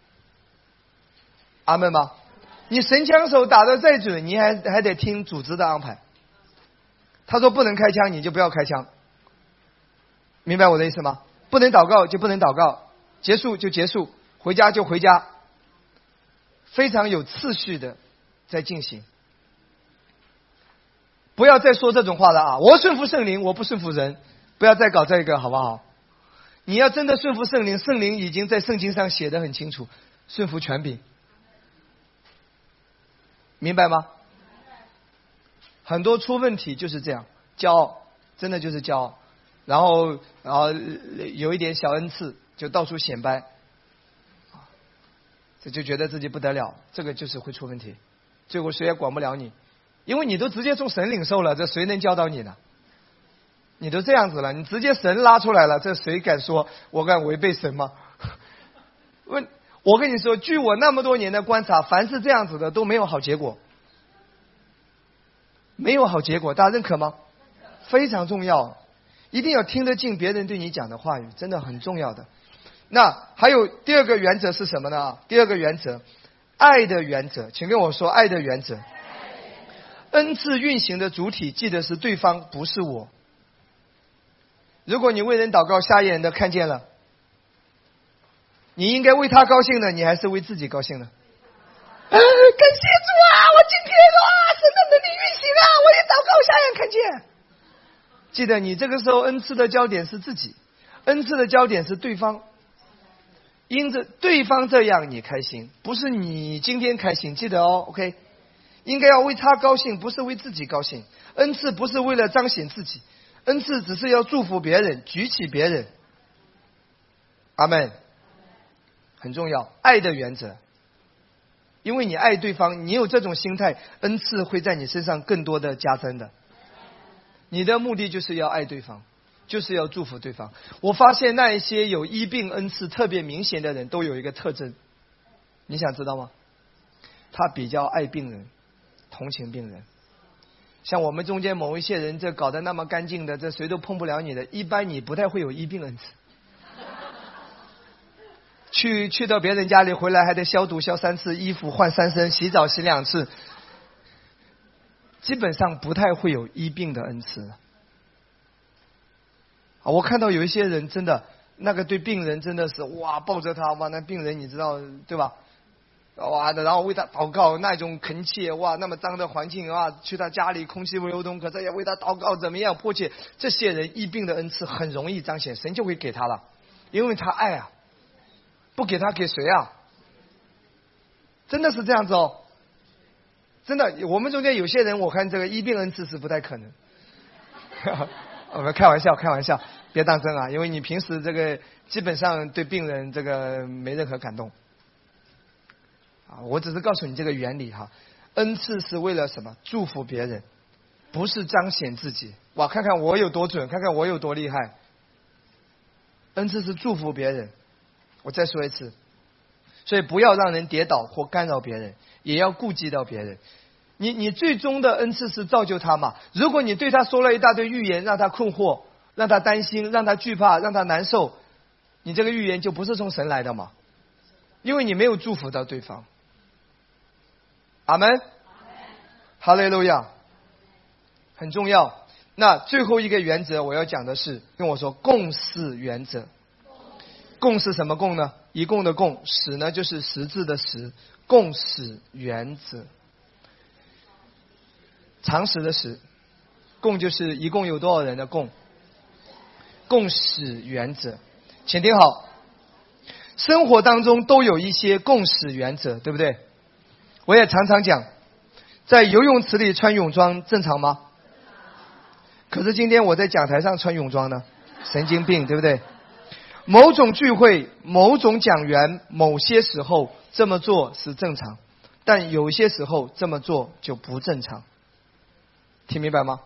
阿们吗？你神枪手打得再准，你还得听组织的安排。他说不能开枪，你就不要开枪。明白我的意思吗？不能祷告就不能祷告，结束就结束，回家就回家，非常有次序的在进行。不要再说这种话了啊！我顺服圣灵，我不顺服人，不要再搞这个，好不好？你要真的顺服圣灵，圣灵已经在圣经上写得很清楚，顺服权柄，明白吗？很多出问题就是这样，骄傲，真的就是骄傲，然后有一点小恩赐就到处显摆，这就觉得自己不得了，这个就是会出问题，最后谁也管不了你。因为你都直接从神领受了，这谁能教导你呢？你都这样子了，你直接神拉出来了，这谁敢说我敢违背神吗？我跟你说，据我那么多年的观察，凡是这样子的都没有好结果，没有好结果，大家认可吗？非常重要，一定要听得进别人对你讲的话语，真的很重要的。那还有第二个原则是什么呢？第二个原则，爱的原则，请跟我说爱的原则。恩赐运行的主体，记得是对方，不是我。如果你为人祷告，瞎眼的看见了，你应该为他高兴呢，你还是为自己高兴呢？感谢主啊！我今天神的能力运行啊！我一祷告，瞎眼看见。记得你这个时候恩赐的焦点是自己，恩赐的焦点是对方，因着对方这样你开心，不是你今天开心，记得哦 ，OK。应该要为他高兴，不是为自己高兴。恩赐不是为了彰显自己，恩赐只是要祝福别人，举起别人。阿们。很重要，爱的原则。因为你爱对方，你有这种心态，恩赐会在你身上更多的加增的。你的目的就是要爱对方，就是要祝福对方。我发现那一些有医病恩赐特别明显的人都有一个特征，你想知道吗？他比较爱病人，同情病人。像我们中间某一些人，这搞得那么干净的，这谁都碰不了你的，一般你不太会有医病恩赐。去到别人家里回来还得消毒消3次，衣服换3身，洗澡洗2次，基本上不太会有医病的恩赐。我看到有一些人真的那个对病人真的是哇，抱着他哇，那病人你知道对吧？哇，然后为他祷告，那种恳切哇，那么脏的环境啊，去他家里空气不流通，可是也为他祷告，怎么样迫切？这些人医病的恩赐很容易彰显，神就会给他了，因为他爱啊，不给他给谁啊？真的是这样子哦，真的，我们中间有些人，我看这个医病恩赐是不太可能。我们开玩笑，开玩笑，别当真啊！因为你平时这个基本上对病人这个没任何感动啊。我只是告诉你这个原理哈。恩赐是为了什么？祝福别人，不是彰显自己。哇，看看我有多准，看看我有多厉害。恩赐是祝福别人。我再说一次，所以不要让人跌倒或干扰别人，也要顾及到别人。你最终的恩赐是造就他嘛？如果你对他说了一大堆预言，让他困惑，让他担心，让他惧怕，让他难受，你这个预言就不是从神来的嘛？因为你没有祝福到对方。阿门，哈利路亚，很重要。那最后一个原则我要讲的是，跟我说共事原则。共是什么共呢？一共的共，使呢就是实质的实，共使原则。常识的识，共就是一共有多少人的共，共识原则。请听好，生活当中都有一些共识原则，对不对？我也常常讲，在游泳池里穿泳装正常吗？可是今天我在讲台上穿泳装呢，神经病，对不对？某种聚会，某种讲员，某些时候这么做是正常，但有些时候这么做就不正常。听明白吗？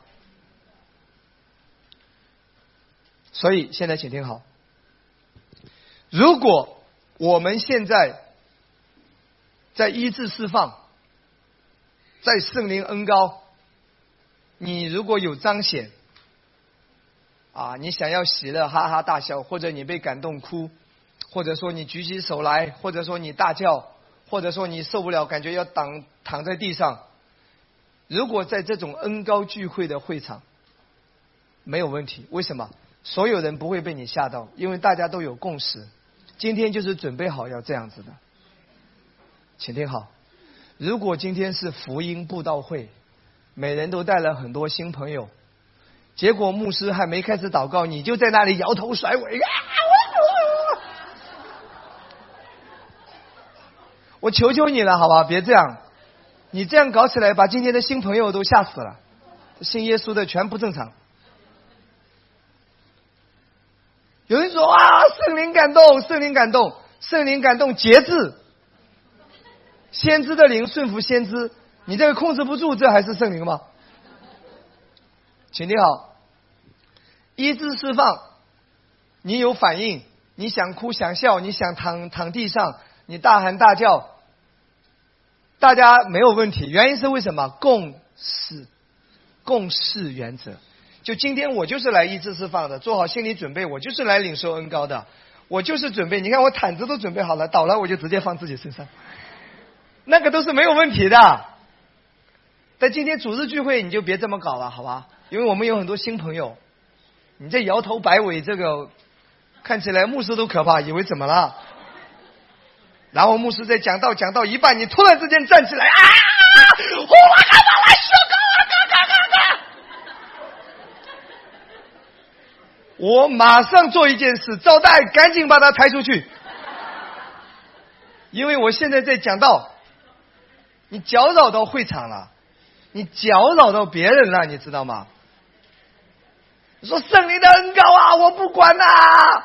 所以现在请听好，如果我们现在在医治释放，在圣灵恩膏，你如果有彰显啊，你想要喜乐哈哈大笑，或者你被感动哭，或者说你举起手来，或者说你大叫，或者说你受不了感觉要躺在地上，如果在这种恩膏聚会的会场没有问题，为什么？所有人不会被你吓到，因为大家都有共识，今天就是准备好要这样子的。请听好，如果今天是福音布道会，每人都带了很多新朋友，结果牧师还没开始祷告，你就在那里摇头甩尾，我求求你了，好吧，别这样。你这样搞起来，把今天的新朋友都吓死了，信耶稣的全不正常。有人说啊，圣灵感动，圣灵感动，圣灵感动节制，先知的灵顺服先知，你这个控制不住，这还是圣灵吗？请听好，医治释放，你有反应，你想哭想笑，你想躺地上，你大喊大叫，大家没有问题，原因是为什么？共识原则。就今天我就是来医治释放的，做好心理准备，我就是来领受恩膏的，我就是准备，你看我毯子都准备好了，倒了我就直接放自己身上，那个都是没有问题的。但今天主日聚会你就别这么搞了，好吧？因为我们有很多新朋友，你这摇头摆尾，这个看起来牧师都可怕，以为怎么了？然后牧师在讲到一半，你突然之间站起来啊！呼啦嘎啦来说高啊嘎嘎嘎嘎！我马上做一件事，招待赶紧把他抬出去，因为我现在在讲道，你搅扰到会场了，你搅扰到别人了，你知道吗？你说圣灵的恩膏啊，我不管啊！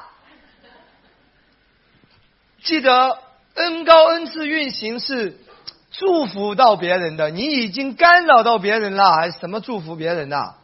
记得恩膏恩赐运行是祝福到别人的，你已经干扰到别人了，还什么祝福别人啊？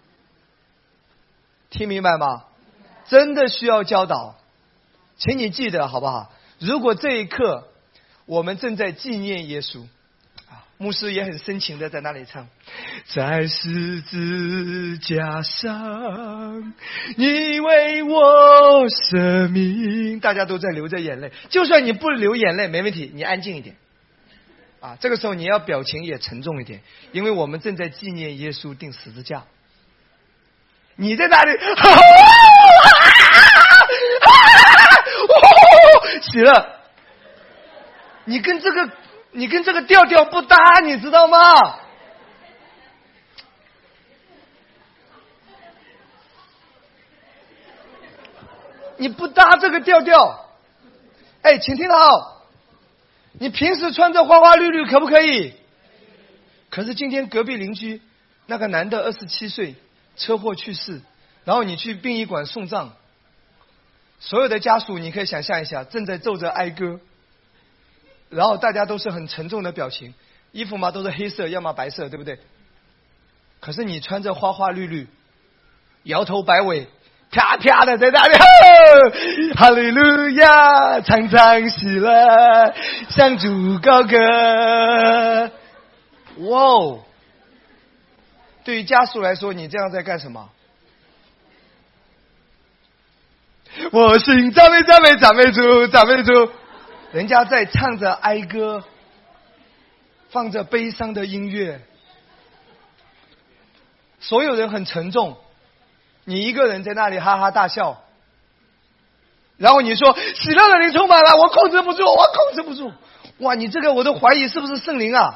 听明白吗？真的需要教导，请你记得好不好？如果这一刻我们正在纪念耶稣，牧师也很深情的在那里唱，在十字架上你为我舍命，大家都在流着眼泪，就算你不流眼泪没问题，你安静一点啊，这个时候你要表情也沉重一点，因为我们正在纪念耶稣钉十字架。你在那里喜乐。你跟这个调调不搭，你知道吗？你不搭这个调调。哎，请听好，你平时穿着花花绿绿可不可以？可是今天隔壁邻居那个男的27岁，车祸去世，然后你去殡仪馆送葬，所有的家属你可以想象一下，正在奏着哀歌，然后大家都是很沉重的表情，衣服嘛都是黑色要么白色，对不对？可是你穿着花花绿绿，摇头摆尾，啪啪的在那里，哈利路亚，常常喜乐，向主高歌。哇哦！对于家属来说，你这样在干什么？我心赞美赞美赞美主，赞美主。人家在唱着哀歌，放着悲伤的音乐，所有人很沉重，你一个人在那里哈哈大笑，然后你说喜乐的灵充满了，我控制不住，我控制不住。哇，你这个我都怀疑是不是圣灵啊？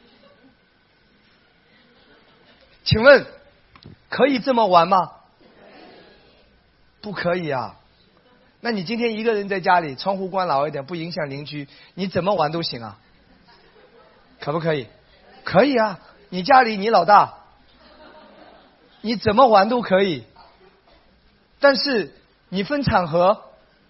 请问可以这么玩吗？不可以啊。那你今天一个人在家里，窗户关老一点，不影响邻居，你怎么玩都行啊？可不可以？可以啊。你家里你老大，你怎么玩都可以。但是你分场合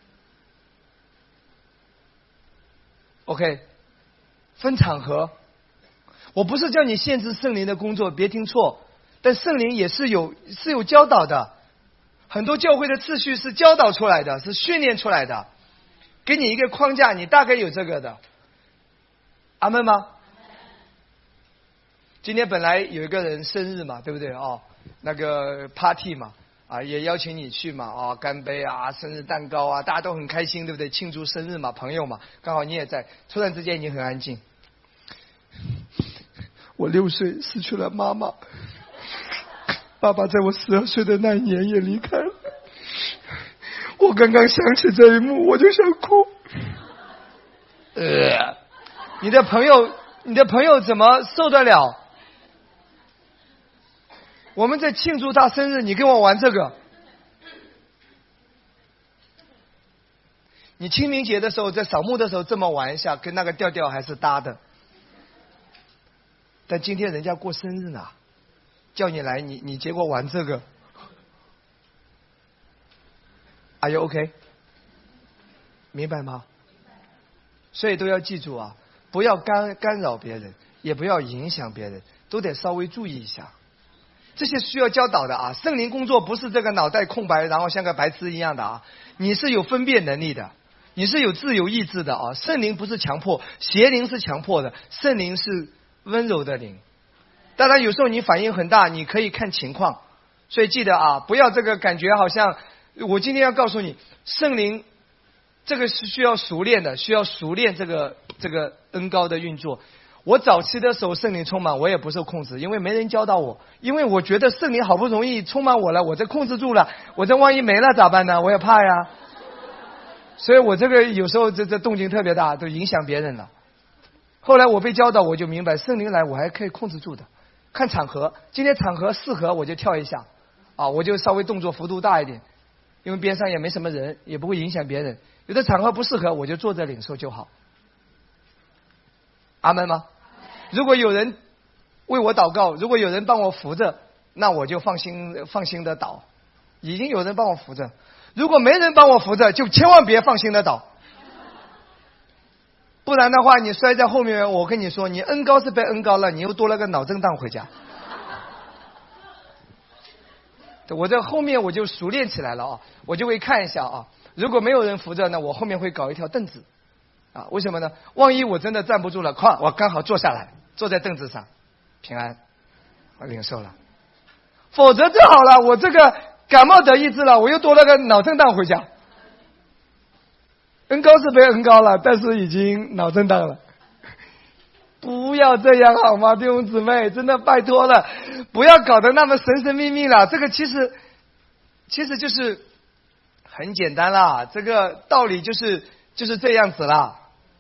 OK， 分场合。我不是叫你限制圣灵的工作，别听错，但圣灵也是有教导的。很多教会的秩序是教导出来的，是训练出来的，给你一个框架，你大概有这个的。阿们吗？今天本来有一个人生日嘛，对不对？哦，那个 party 嘛，啊，也邀请你去嘛，啊，干杯啊，生日蛋糕啊，大家都很开心，对不对？庆祝生日嘛，朋友嘛，刚好你也在。突然之间你很安静。我6岁失去了妈妈，爸爸在我12岁的那一年也离开了。我刚刚想起这一幕，我就想哭。你的朋友怎么受得了？我们在庆祝他生日，你跟我玩这个。你清明节的时候，在扫墓的时候这么玩一下，跟那个调调还是搭的。但今天人家过生日呢，叫你来，你结果玩这个。Are you OK？ 明白吗？所以都要记住啊，不要干扰别人，也不要影响别人，都得稍微注意一下。这些需要教导的啊，圣灵工作不是这个脑袋空白，然后像个白痴一样的啊，你是有分辨能力的，你是有自由意志的啊。圣灵不是强迫，邪灵是强迫的，圣灵是温柔的灵。当然有时候你反应很大，你可以看情况。所以记得啊，不要这个感觉好像，我今天要告诉你，圣灵这个是需要熟练的，需要熟练这个恩膏的运作。我早期的时候圣灵充满，我也不受控制，因为没人教导我，因为我觉得圣灵好不容易充满我了，我这控制住了，我这万一没了咋办呢？我也怕呀。所以我这个有时候这动静特别大，都影响别人了。后来我被教导，我就明白圣灵来我还可以控制住的。看场合，今天场合适合我就跳一下啊，我就稍微动作幅度大一点，因为边上也没什么人，也不会影响别人。有的场合不适合，我就坐着领受就好。阿门吗？如果有人为我祷告，如果有人帮我扶着，那我就放心的祷。已经有人帮我扶着，如果没人帮我扶着，就千万别放心的祷。不然的话，你摔在后面，我跟你说，你恩高是被恩高了，你又多了个脑震荡回家。我在后面我就熟练起来了啊，我就会看一下啊，如果没有人扶着呢，我后面会搞一条凳子啊，为什么呢？万一我真的站不住了，哐，我刚好坐下来，坐在凳子上，平安，我领受了。否则就好了，我这个感冒得医治了，我又多了个脑震荡回家。恩高是被恩高了，但是已经脑震荡了。不要这样好吗，弟兄姊妹，真的拜托了，不要搞得那么神神秘秘了。这个其实就是很简单啦，这个道理就是这样子啦。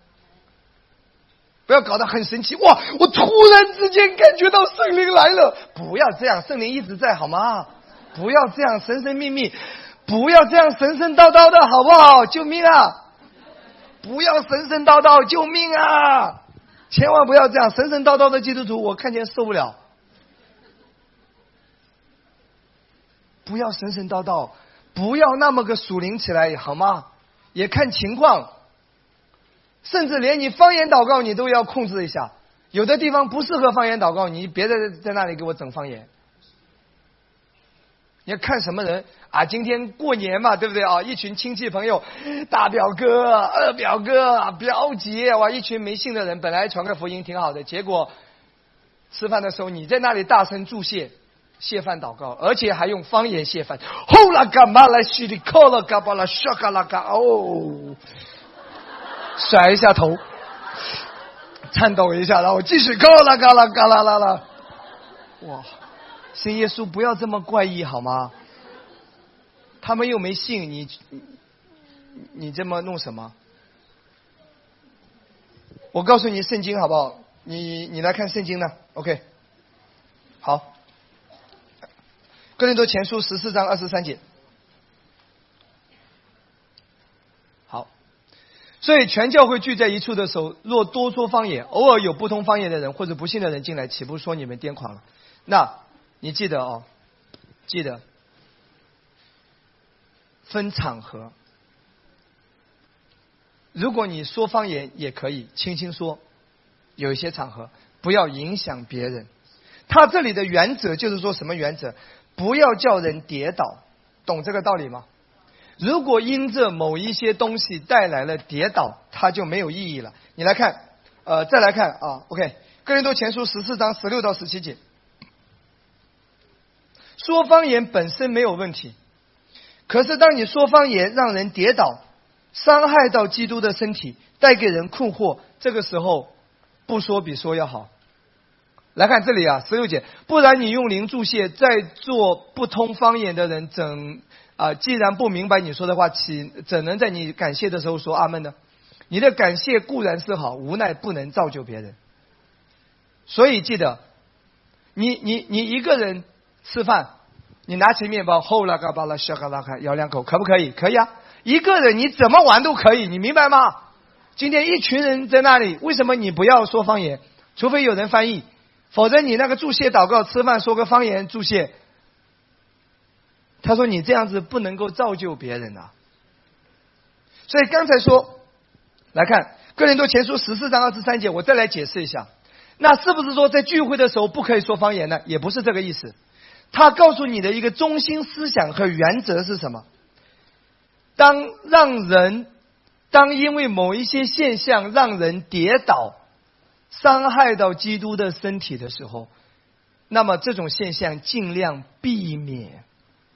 不要搞得很神奇，哇！我突然之间感觉到圣灵来了，不要这样，圣灵一直在，好吗？不要这样神神秘秘，不要这样神神叨叨的，好不好？救命啊！不要神神叨叨，救命啊！千万不要这样，神神叨叨的基督徒，我看见受不了。不要神神叨叨，不要那么个属灵起来，好吗？也看情况。甚至连你方言祷告你都要控制一下，有的地方不适合方言祷告，你别在那里给我整方言。你要看什么人啊？今天过年嘛，对不对啊？一群亲戚朋友，大表哥、二表哥、表姐，哇，一群没信的人，本来传个福音挺好的，结果吃饭的时候你在那里大声祝谢饭祷告，而且还用方言谢饭。后啦干嘛来虚里扣了嘎巴啦沙嘎啦嘎哦。甩一下头，颤抖一下，然后继续嘎啦嘎啦嘎啦啦啦。哇，信耶稣不要这么怪异好吗？他们又没信你这么弄什么？我告诉你圣经好不好？你来看圣经呢 ？OK， 好，哥林多前书14章23节。所以全教会聚在一处的时候，若多说方言，偶尔有不通方言的人或者不信的人进来，岂不说你们癫狂了？那你记得哦，记得分场合。如果你说方言也可以轻轻说，有一些场合不要影响别人。他这里的原则就是说什么原则？不要叫人跌倒，懂这个道理吗？如果因着某一些东西带来了跌倒，它就没有意义了。你来看，再来看啊 ，OK， 哥林多前书14章16到17节，说方言本身没有问题，可是当你说方言让人跌倒，伤害到基督的身体，带给人困惑，这个时候不说比说要好。来看这里啊，16节，不然你用灵祝谢，在做不通方言的人既然不明白你说的话，怎能在你感谢的时候说阿们呢？你的感谢固然是好，无奈不能造就别人。所以记得，你一个人吃饭，你拿起面包，后啦嘎巴啦小嘎啦开，咬两口，可不可以？可以啊。一个人你怎么玩都可以，你明白吗？今天一群人在那里，为什么你不要说方言？除非有人翻译，否则你那个祝谢祷告，吃饭说个方言祝谢。他说你这样子不能够造就别人啊。所以刚才说，来看哥林多前书14章23节，我再来解释一下。那是不是说在聚会的时候不可以说方言呢？也不是这个意思。他告诉你的一个中心思想和原则是什么？当因为某一些现象让人跌倒，伤害到基督的身体的时候，那么这种现象尽量避免。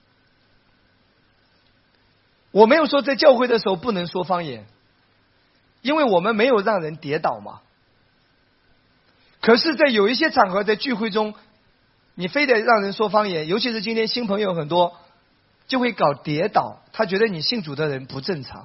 我没有说在教会的时候不能说方言，因为我们没有让人跌倒嘛。可是在有一些场合，在聚会中，你非得让人说方言，尤其是今天新朋友很多，就会搞跌倒，他觉得你信主的人不正常。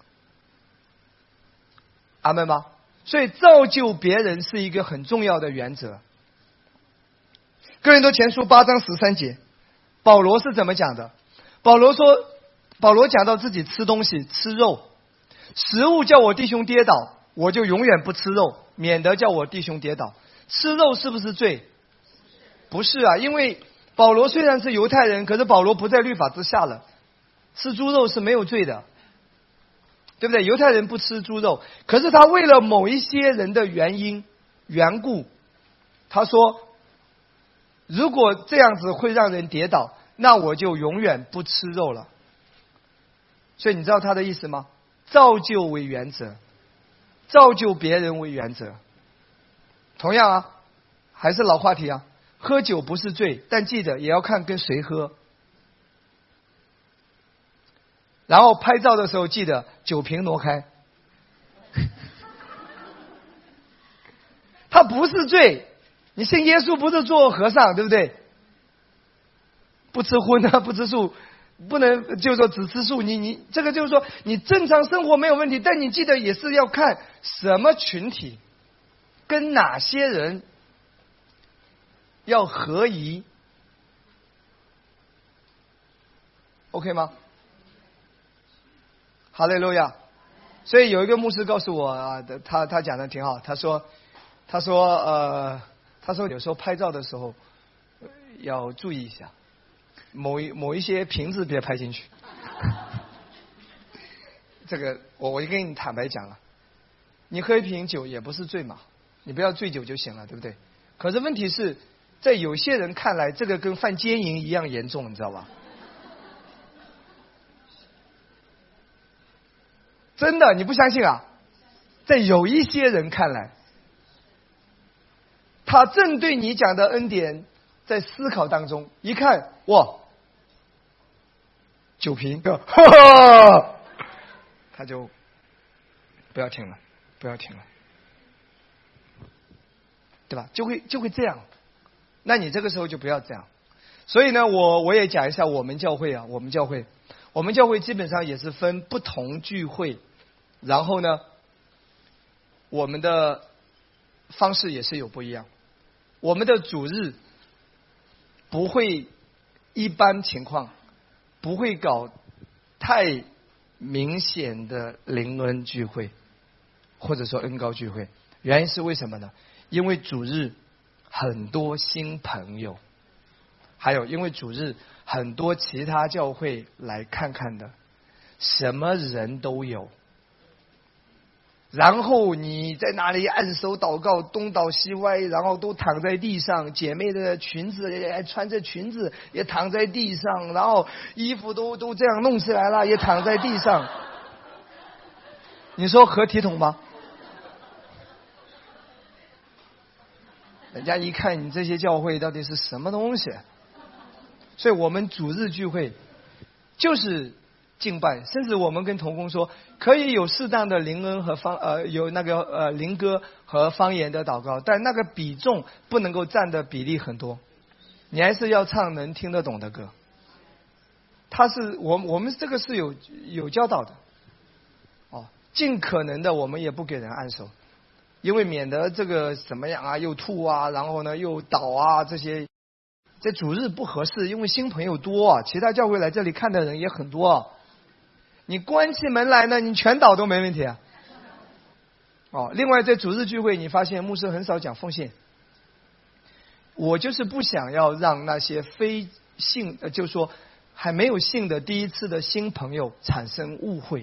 阿们吗？所以造就别人是一个很重要的原则。哥林多前书8章13节，保罗是怎么讲的？保罗讲到自己吃东西吃肉，食物叫我弟兄跌倒，我就永远不吃肉，免得叫我弟兄跌倒。吃肉是不是罪？不是啊，因为保罗虽然是犹太人，可是保罗不在律法之下了，吃猪肉是没有罪的，对不对？犹太人不吃猪肉，可是他为了某一些人的缘故，他说如果这样子会让人跌倒，那我就永远不吃肉了。所以你知道他的意思吗？造就为原则，造就别人为原则。同样啊，还是老话题啊，喝酒不是罪，但记得也要看跟谁喝。然后拍照的时候记得酒瓶挪开。他不是罪，你信耶稣不是做和尚，对不对？不吃荤啊，不吃素， 不能就是说只吃素，你这个就是说你正常生活没有问题，但你记得也是要看什么群体，跟哪些人要合宜 ，OK 吗？哈利路亚。所以有一个牧师告诉我啊，他讲的挺好，他说有时候拍照的时候要注意一下，某一些瓶子别拍进去。这个我就跟你坦白讲了，你喝一瓶酒也不是醉嘛，你不要醉酒就行了，对不对？可是问题是在有些人看来，这个跟犯奸淫一样严重，你知道吧？真的，你不相信啊？在有一些人看来，他正对你讲的恩典在思考当中，一看哇，酒瓶，他就不要听了，对吧？就会这样。那你这个时候就不要这样。所以呢，我也讲一下我们教会啊，我们教会基本上也是分不同聚会，然后呢，我们的方式也是有不一样。我们的主日不会一般情况不会搞太明显的灵恩聚会，或者说恩高聚会。原因是为什么呢？因为主日很多新朋友，还有因为主日很多其他教会来看看的，什么人都有。然后你在那里按手祷告，东倒西歪，然后都躺在地上，姐妹的裙子也穿着裙子也躺在地上，然后衣服都这样弄起来了，也躺在地上。你说合体统吗？人家一看你这些教会到底是什么东西，所以我们主日聚会就是敬拜，甚至我们跟同工说，可以有适当的灵恩和有那个灵歌和方言的祷告，但那个比重不能够占的比例很多，你还是要唱能听得懂的歌。我们这个是有教导的，尽可能的我们也不给人按手，因为免得这个怎么样啊，又吐啊，然后呢又倒啊，这些在主日不合适，因为新朋友多啊，其他教会来这里看的人也很多啊。你关起门来呢，你全倒都没问题啊。另外在主日聚会，你发现牧师很少讲奉献，我就是不想要让那些非信，就是说还没有信的第一次的新朋友产生误会。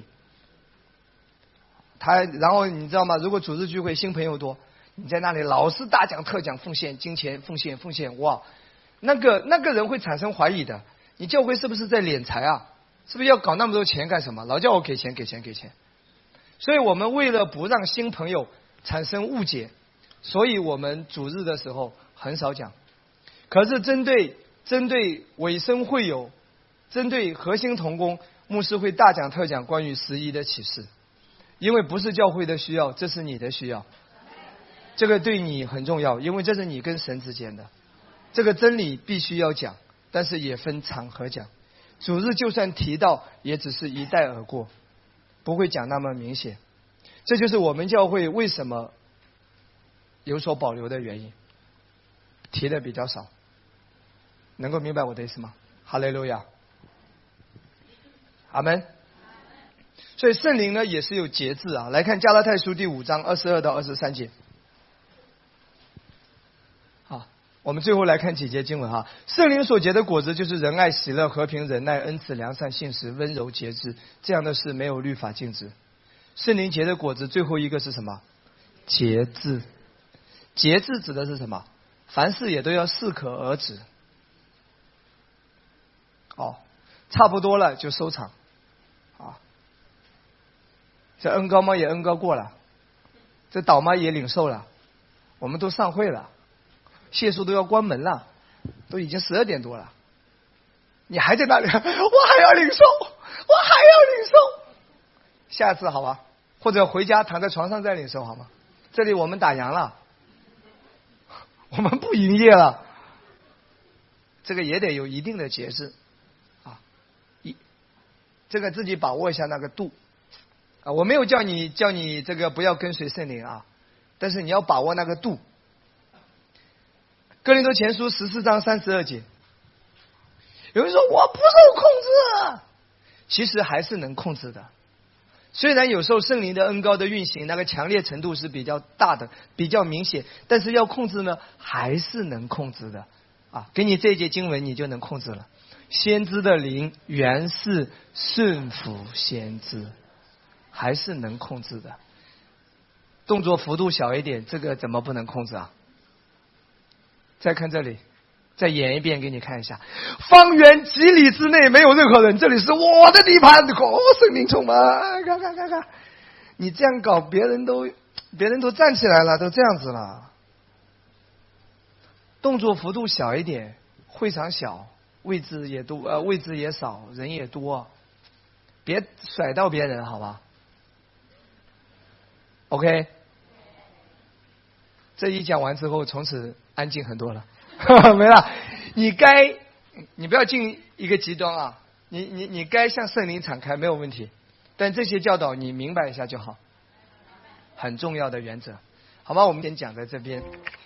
然后你知道吗？如果主日聚会新朋友多，你在那里老是大讲特讲奉献金钱奉献，哇，那个人会产生怀疑的。你教会是不是在敛财啊？是不是要搞那么多钱干什么？老叫我给钱。所以我们为了不让新朋友产生误解，所以我们主日的时候很少讲。可是针对委身会友，针对核心同工，牧师会大讲特讲关于11的启示，因为不是教会的需要，这是你的需要，这个对你很重要，因为这是你跟神之间的这个真理必须要讲，但是也分场合讲。主日就算提到，也只是一带而过，不会讲那么明显。这就是我们教会为什么有所保留的原因，提的比较少。能够明白我的意思吗？哈利路亚，阿门。所以圣灵呢也是有节制啊。来看加拉太书第5章22到23节。我们最后来看几节经文哈。圣灵所结的果子就是仁爱、喜乐、和平、忍耐、恩慈、良善、信实、温柔、节制，这样的事没有律法禁止。圣灵结的果子最后一个是什么？节制。节制指的是什么？凡事也都要适可而止。差不多了就收场这恩高嘛也恩高过了，这倒嘛也领受了，我们都上会了，谢叔都要关门了，都已经12点多了，你还在那里，我还要领受，下次好吧，或者回家躺在床上再领受好吗？这里我们打烊了，我们不营业了，这个也得有一定的节制这个自己把握一下那个度啊。我没有叫你这个不要跟随圣灵啊，但是你要把握那个度。哥林多前书14章32节，有人说我不受控制，其实还是能控制的。虽然有时候圣灵的恩膏的运行，那个强烈程度是比较大的，比较明显，但是要控制呢，还是能控制的啊。给你这一节经文，你就能控制了。先知的灵原是顺服先知，还是能控制的。动作幅度小一点，这个怎么不能控制啊？再看这里，再演一遍给你看一下。方圆几里之内没有任何人，这里是我的地盘。哦，圣灵充满，看，你这样搞，别人都站起来了，都这样子了。动作幅度小一点，会场小，位置也多，位置也少，人也多，别甩到别人，好吧 ？OK。这一讲完之后，从此安静很多了，没了。你不要进一个极端啊，你该向圣灵敞开没有问题，但这些教导你明白一下就好，很重要的原则，好吗？我们先讲在这边。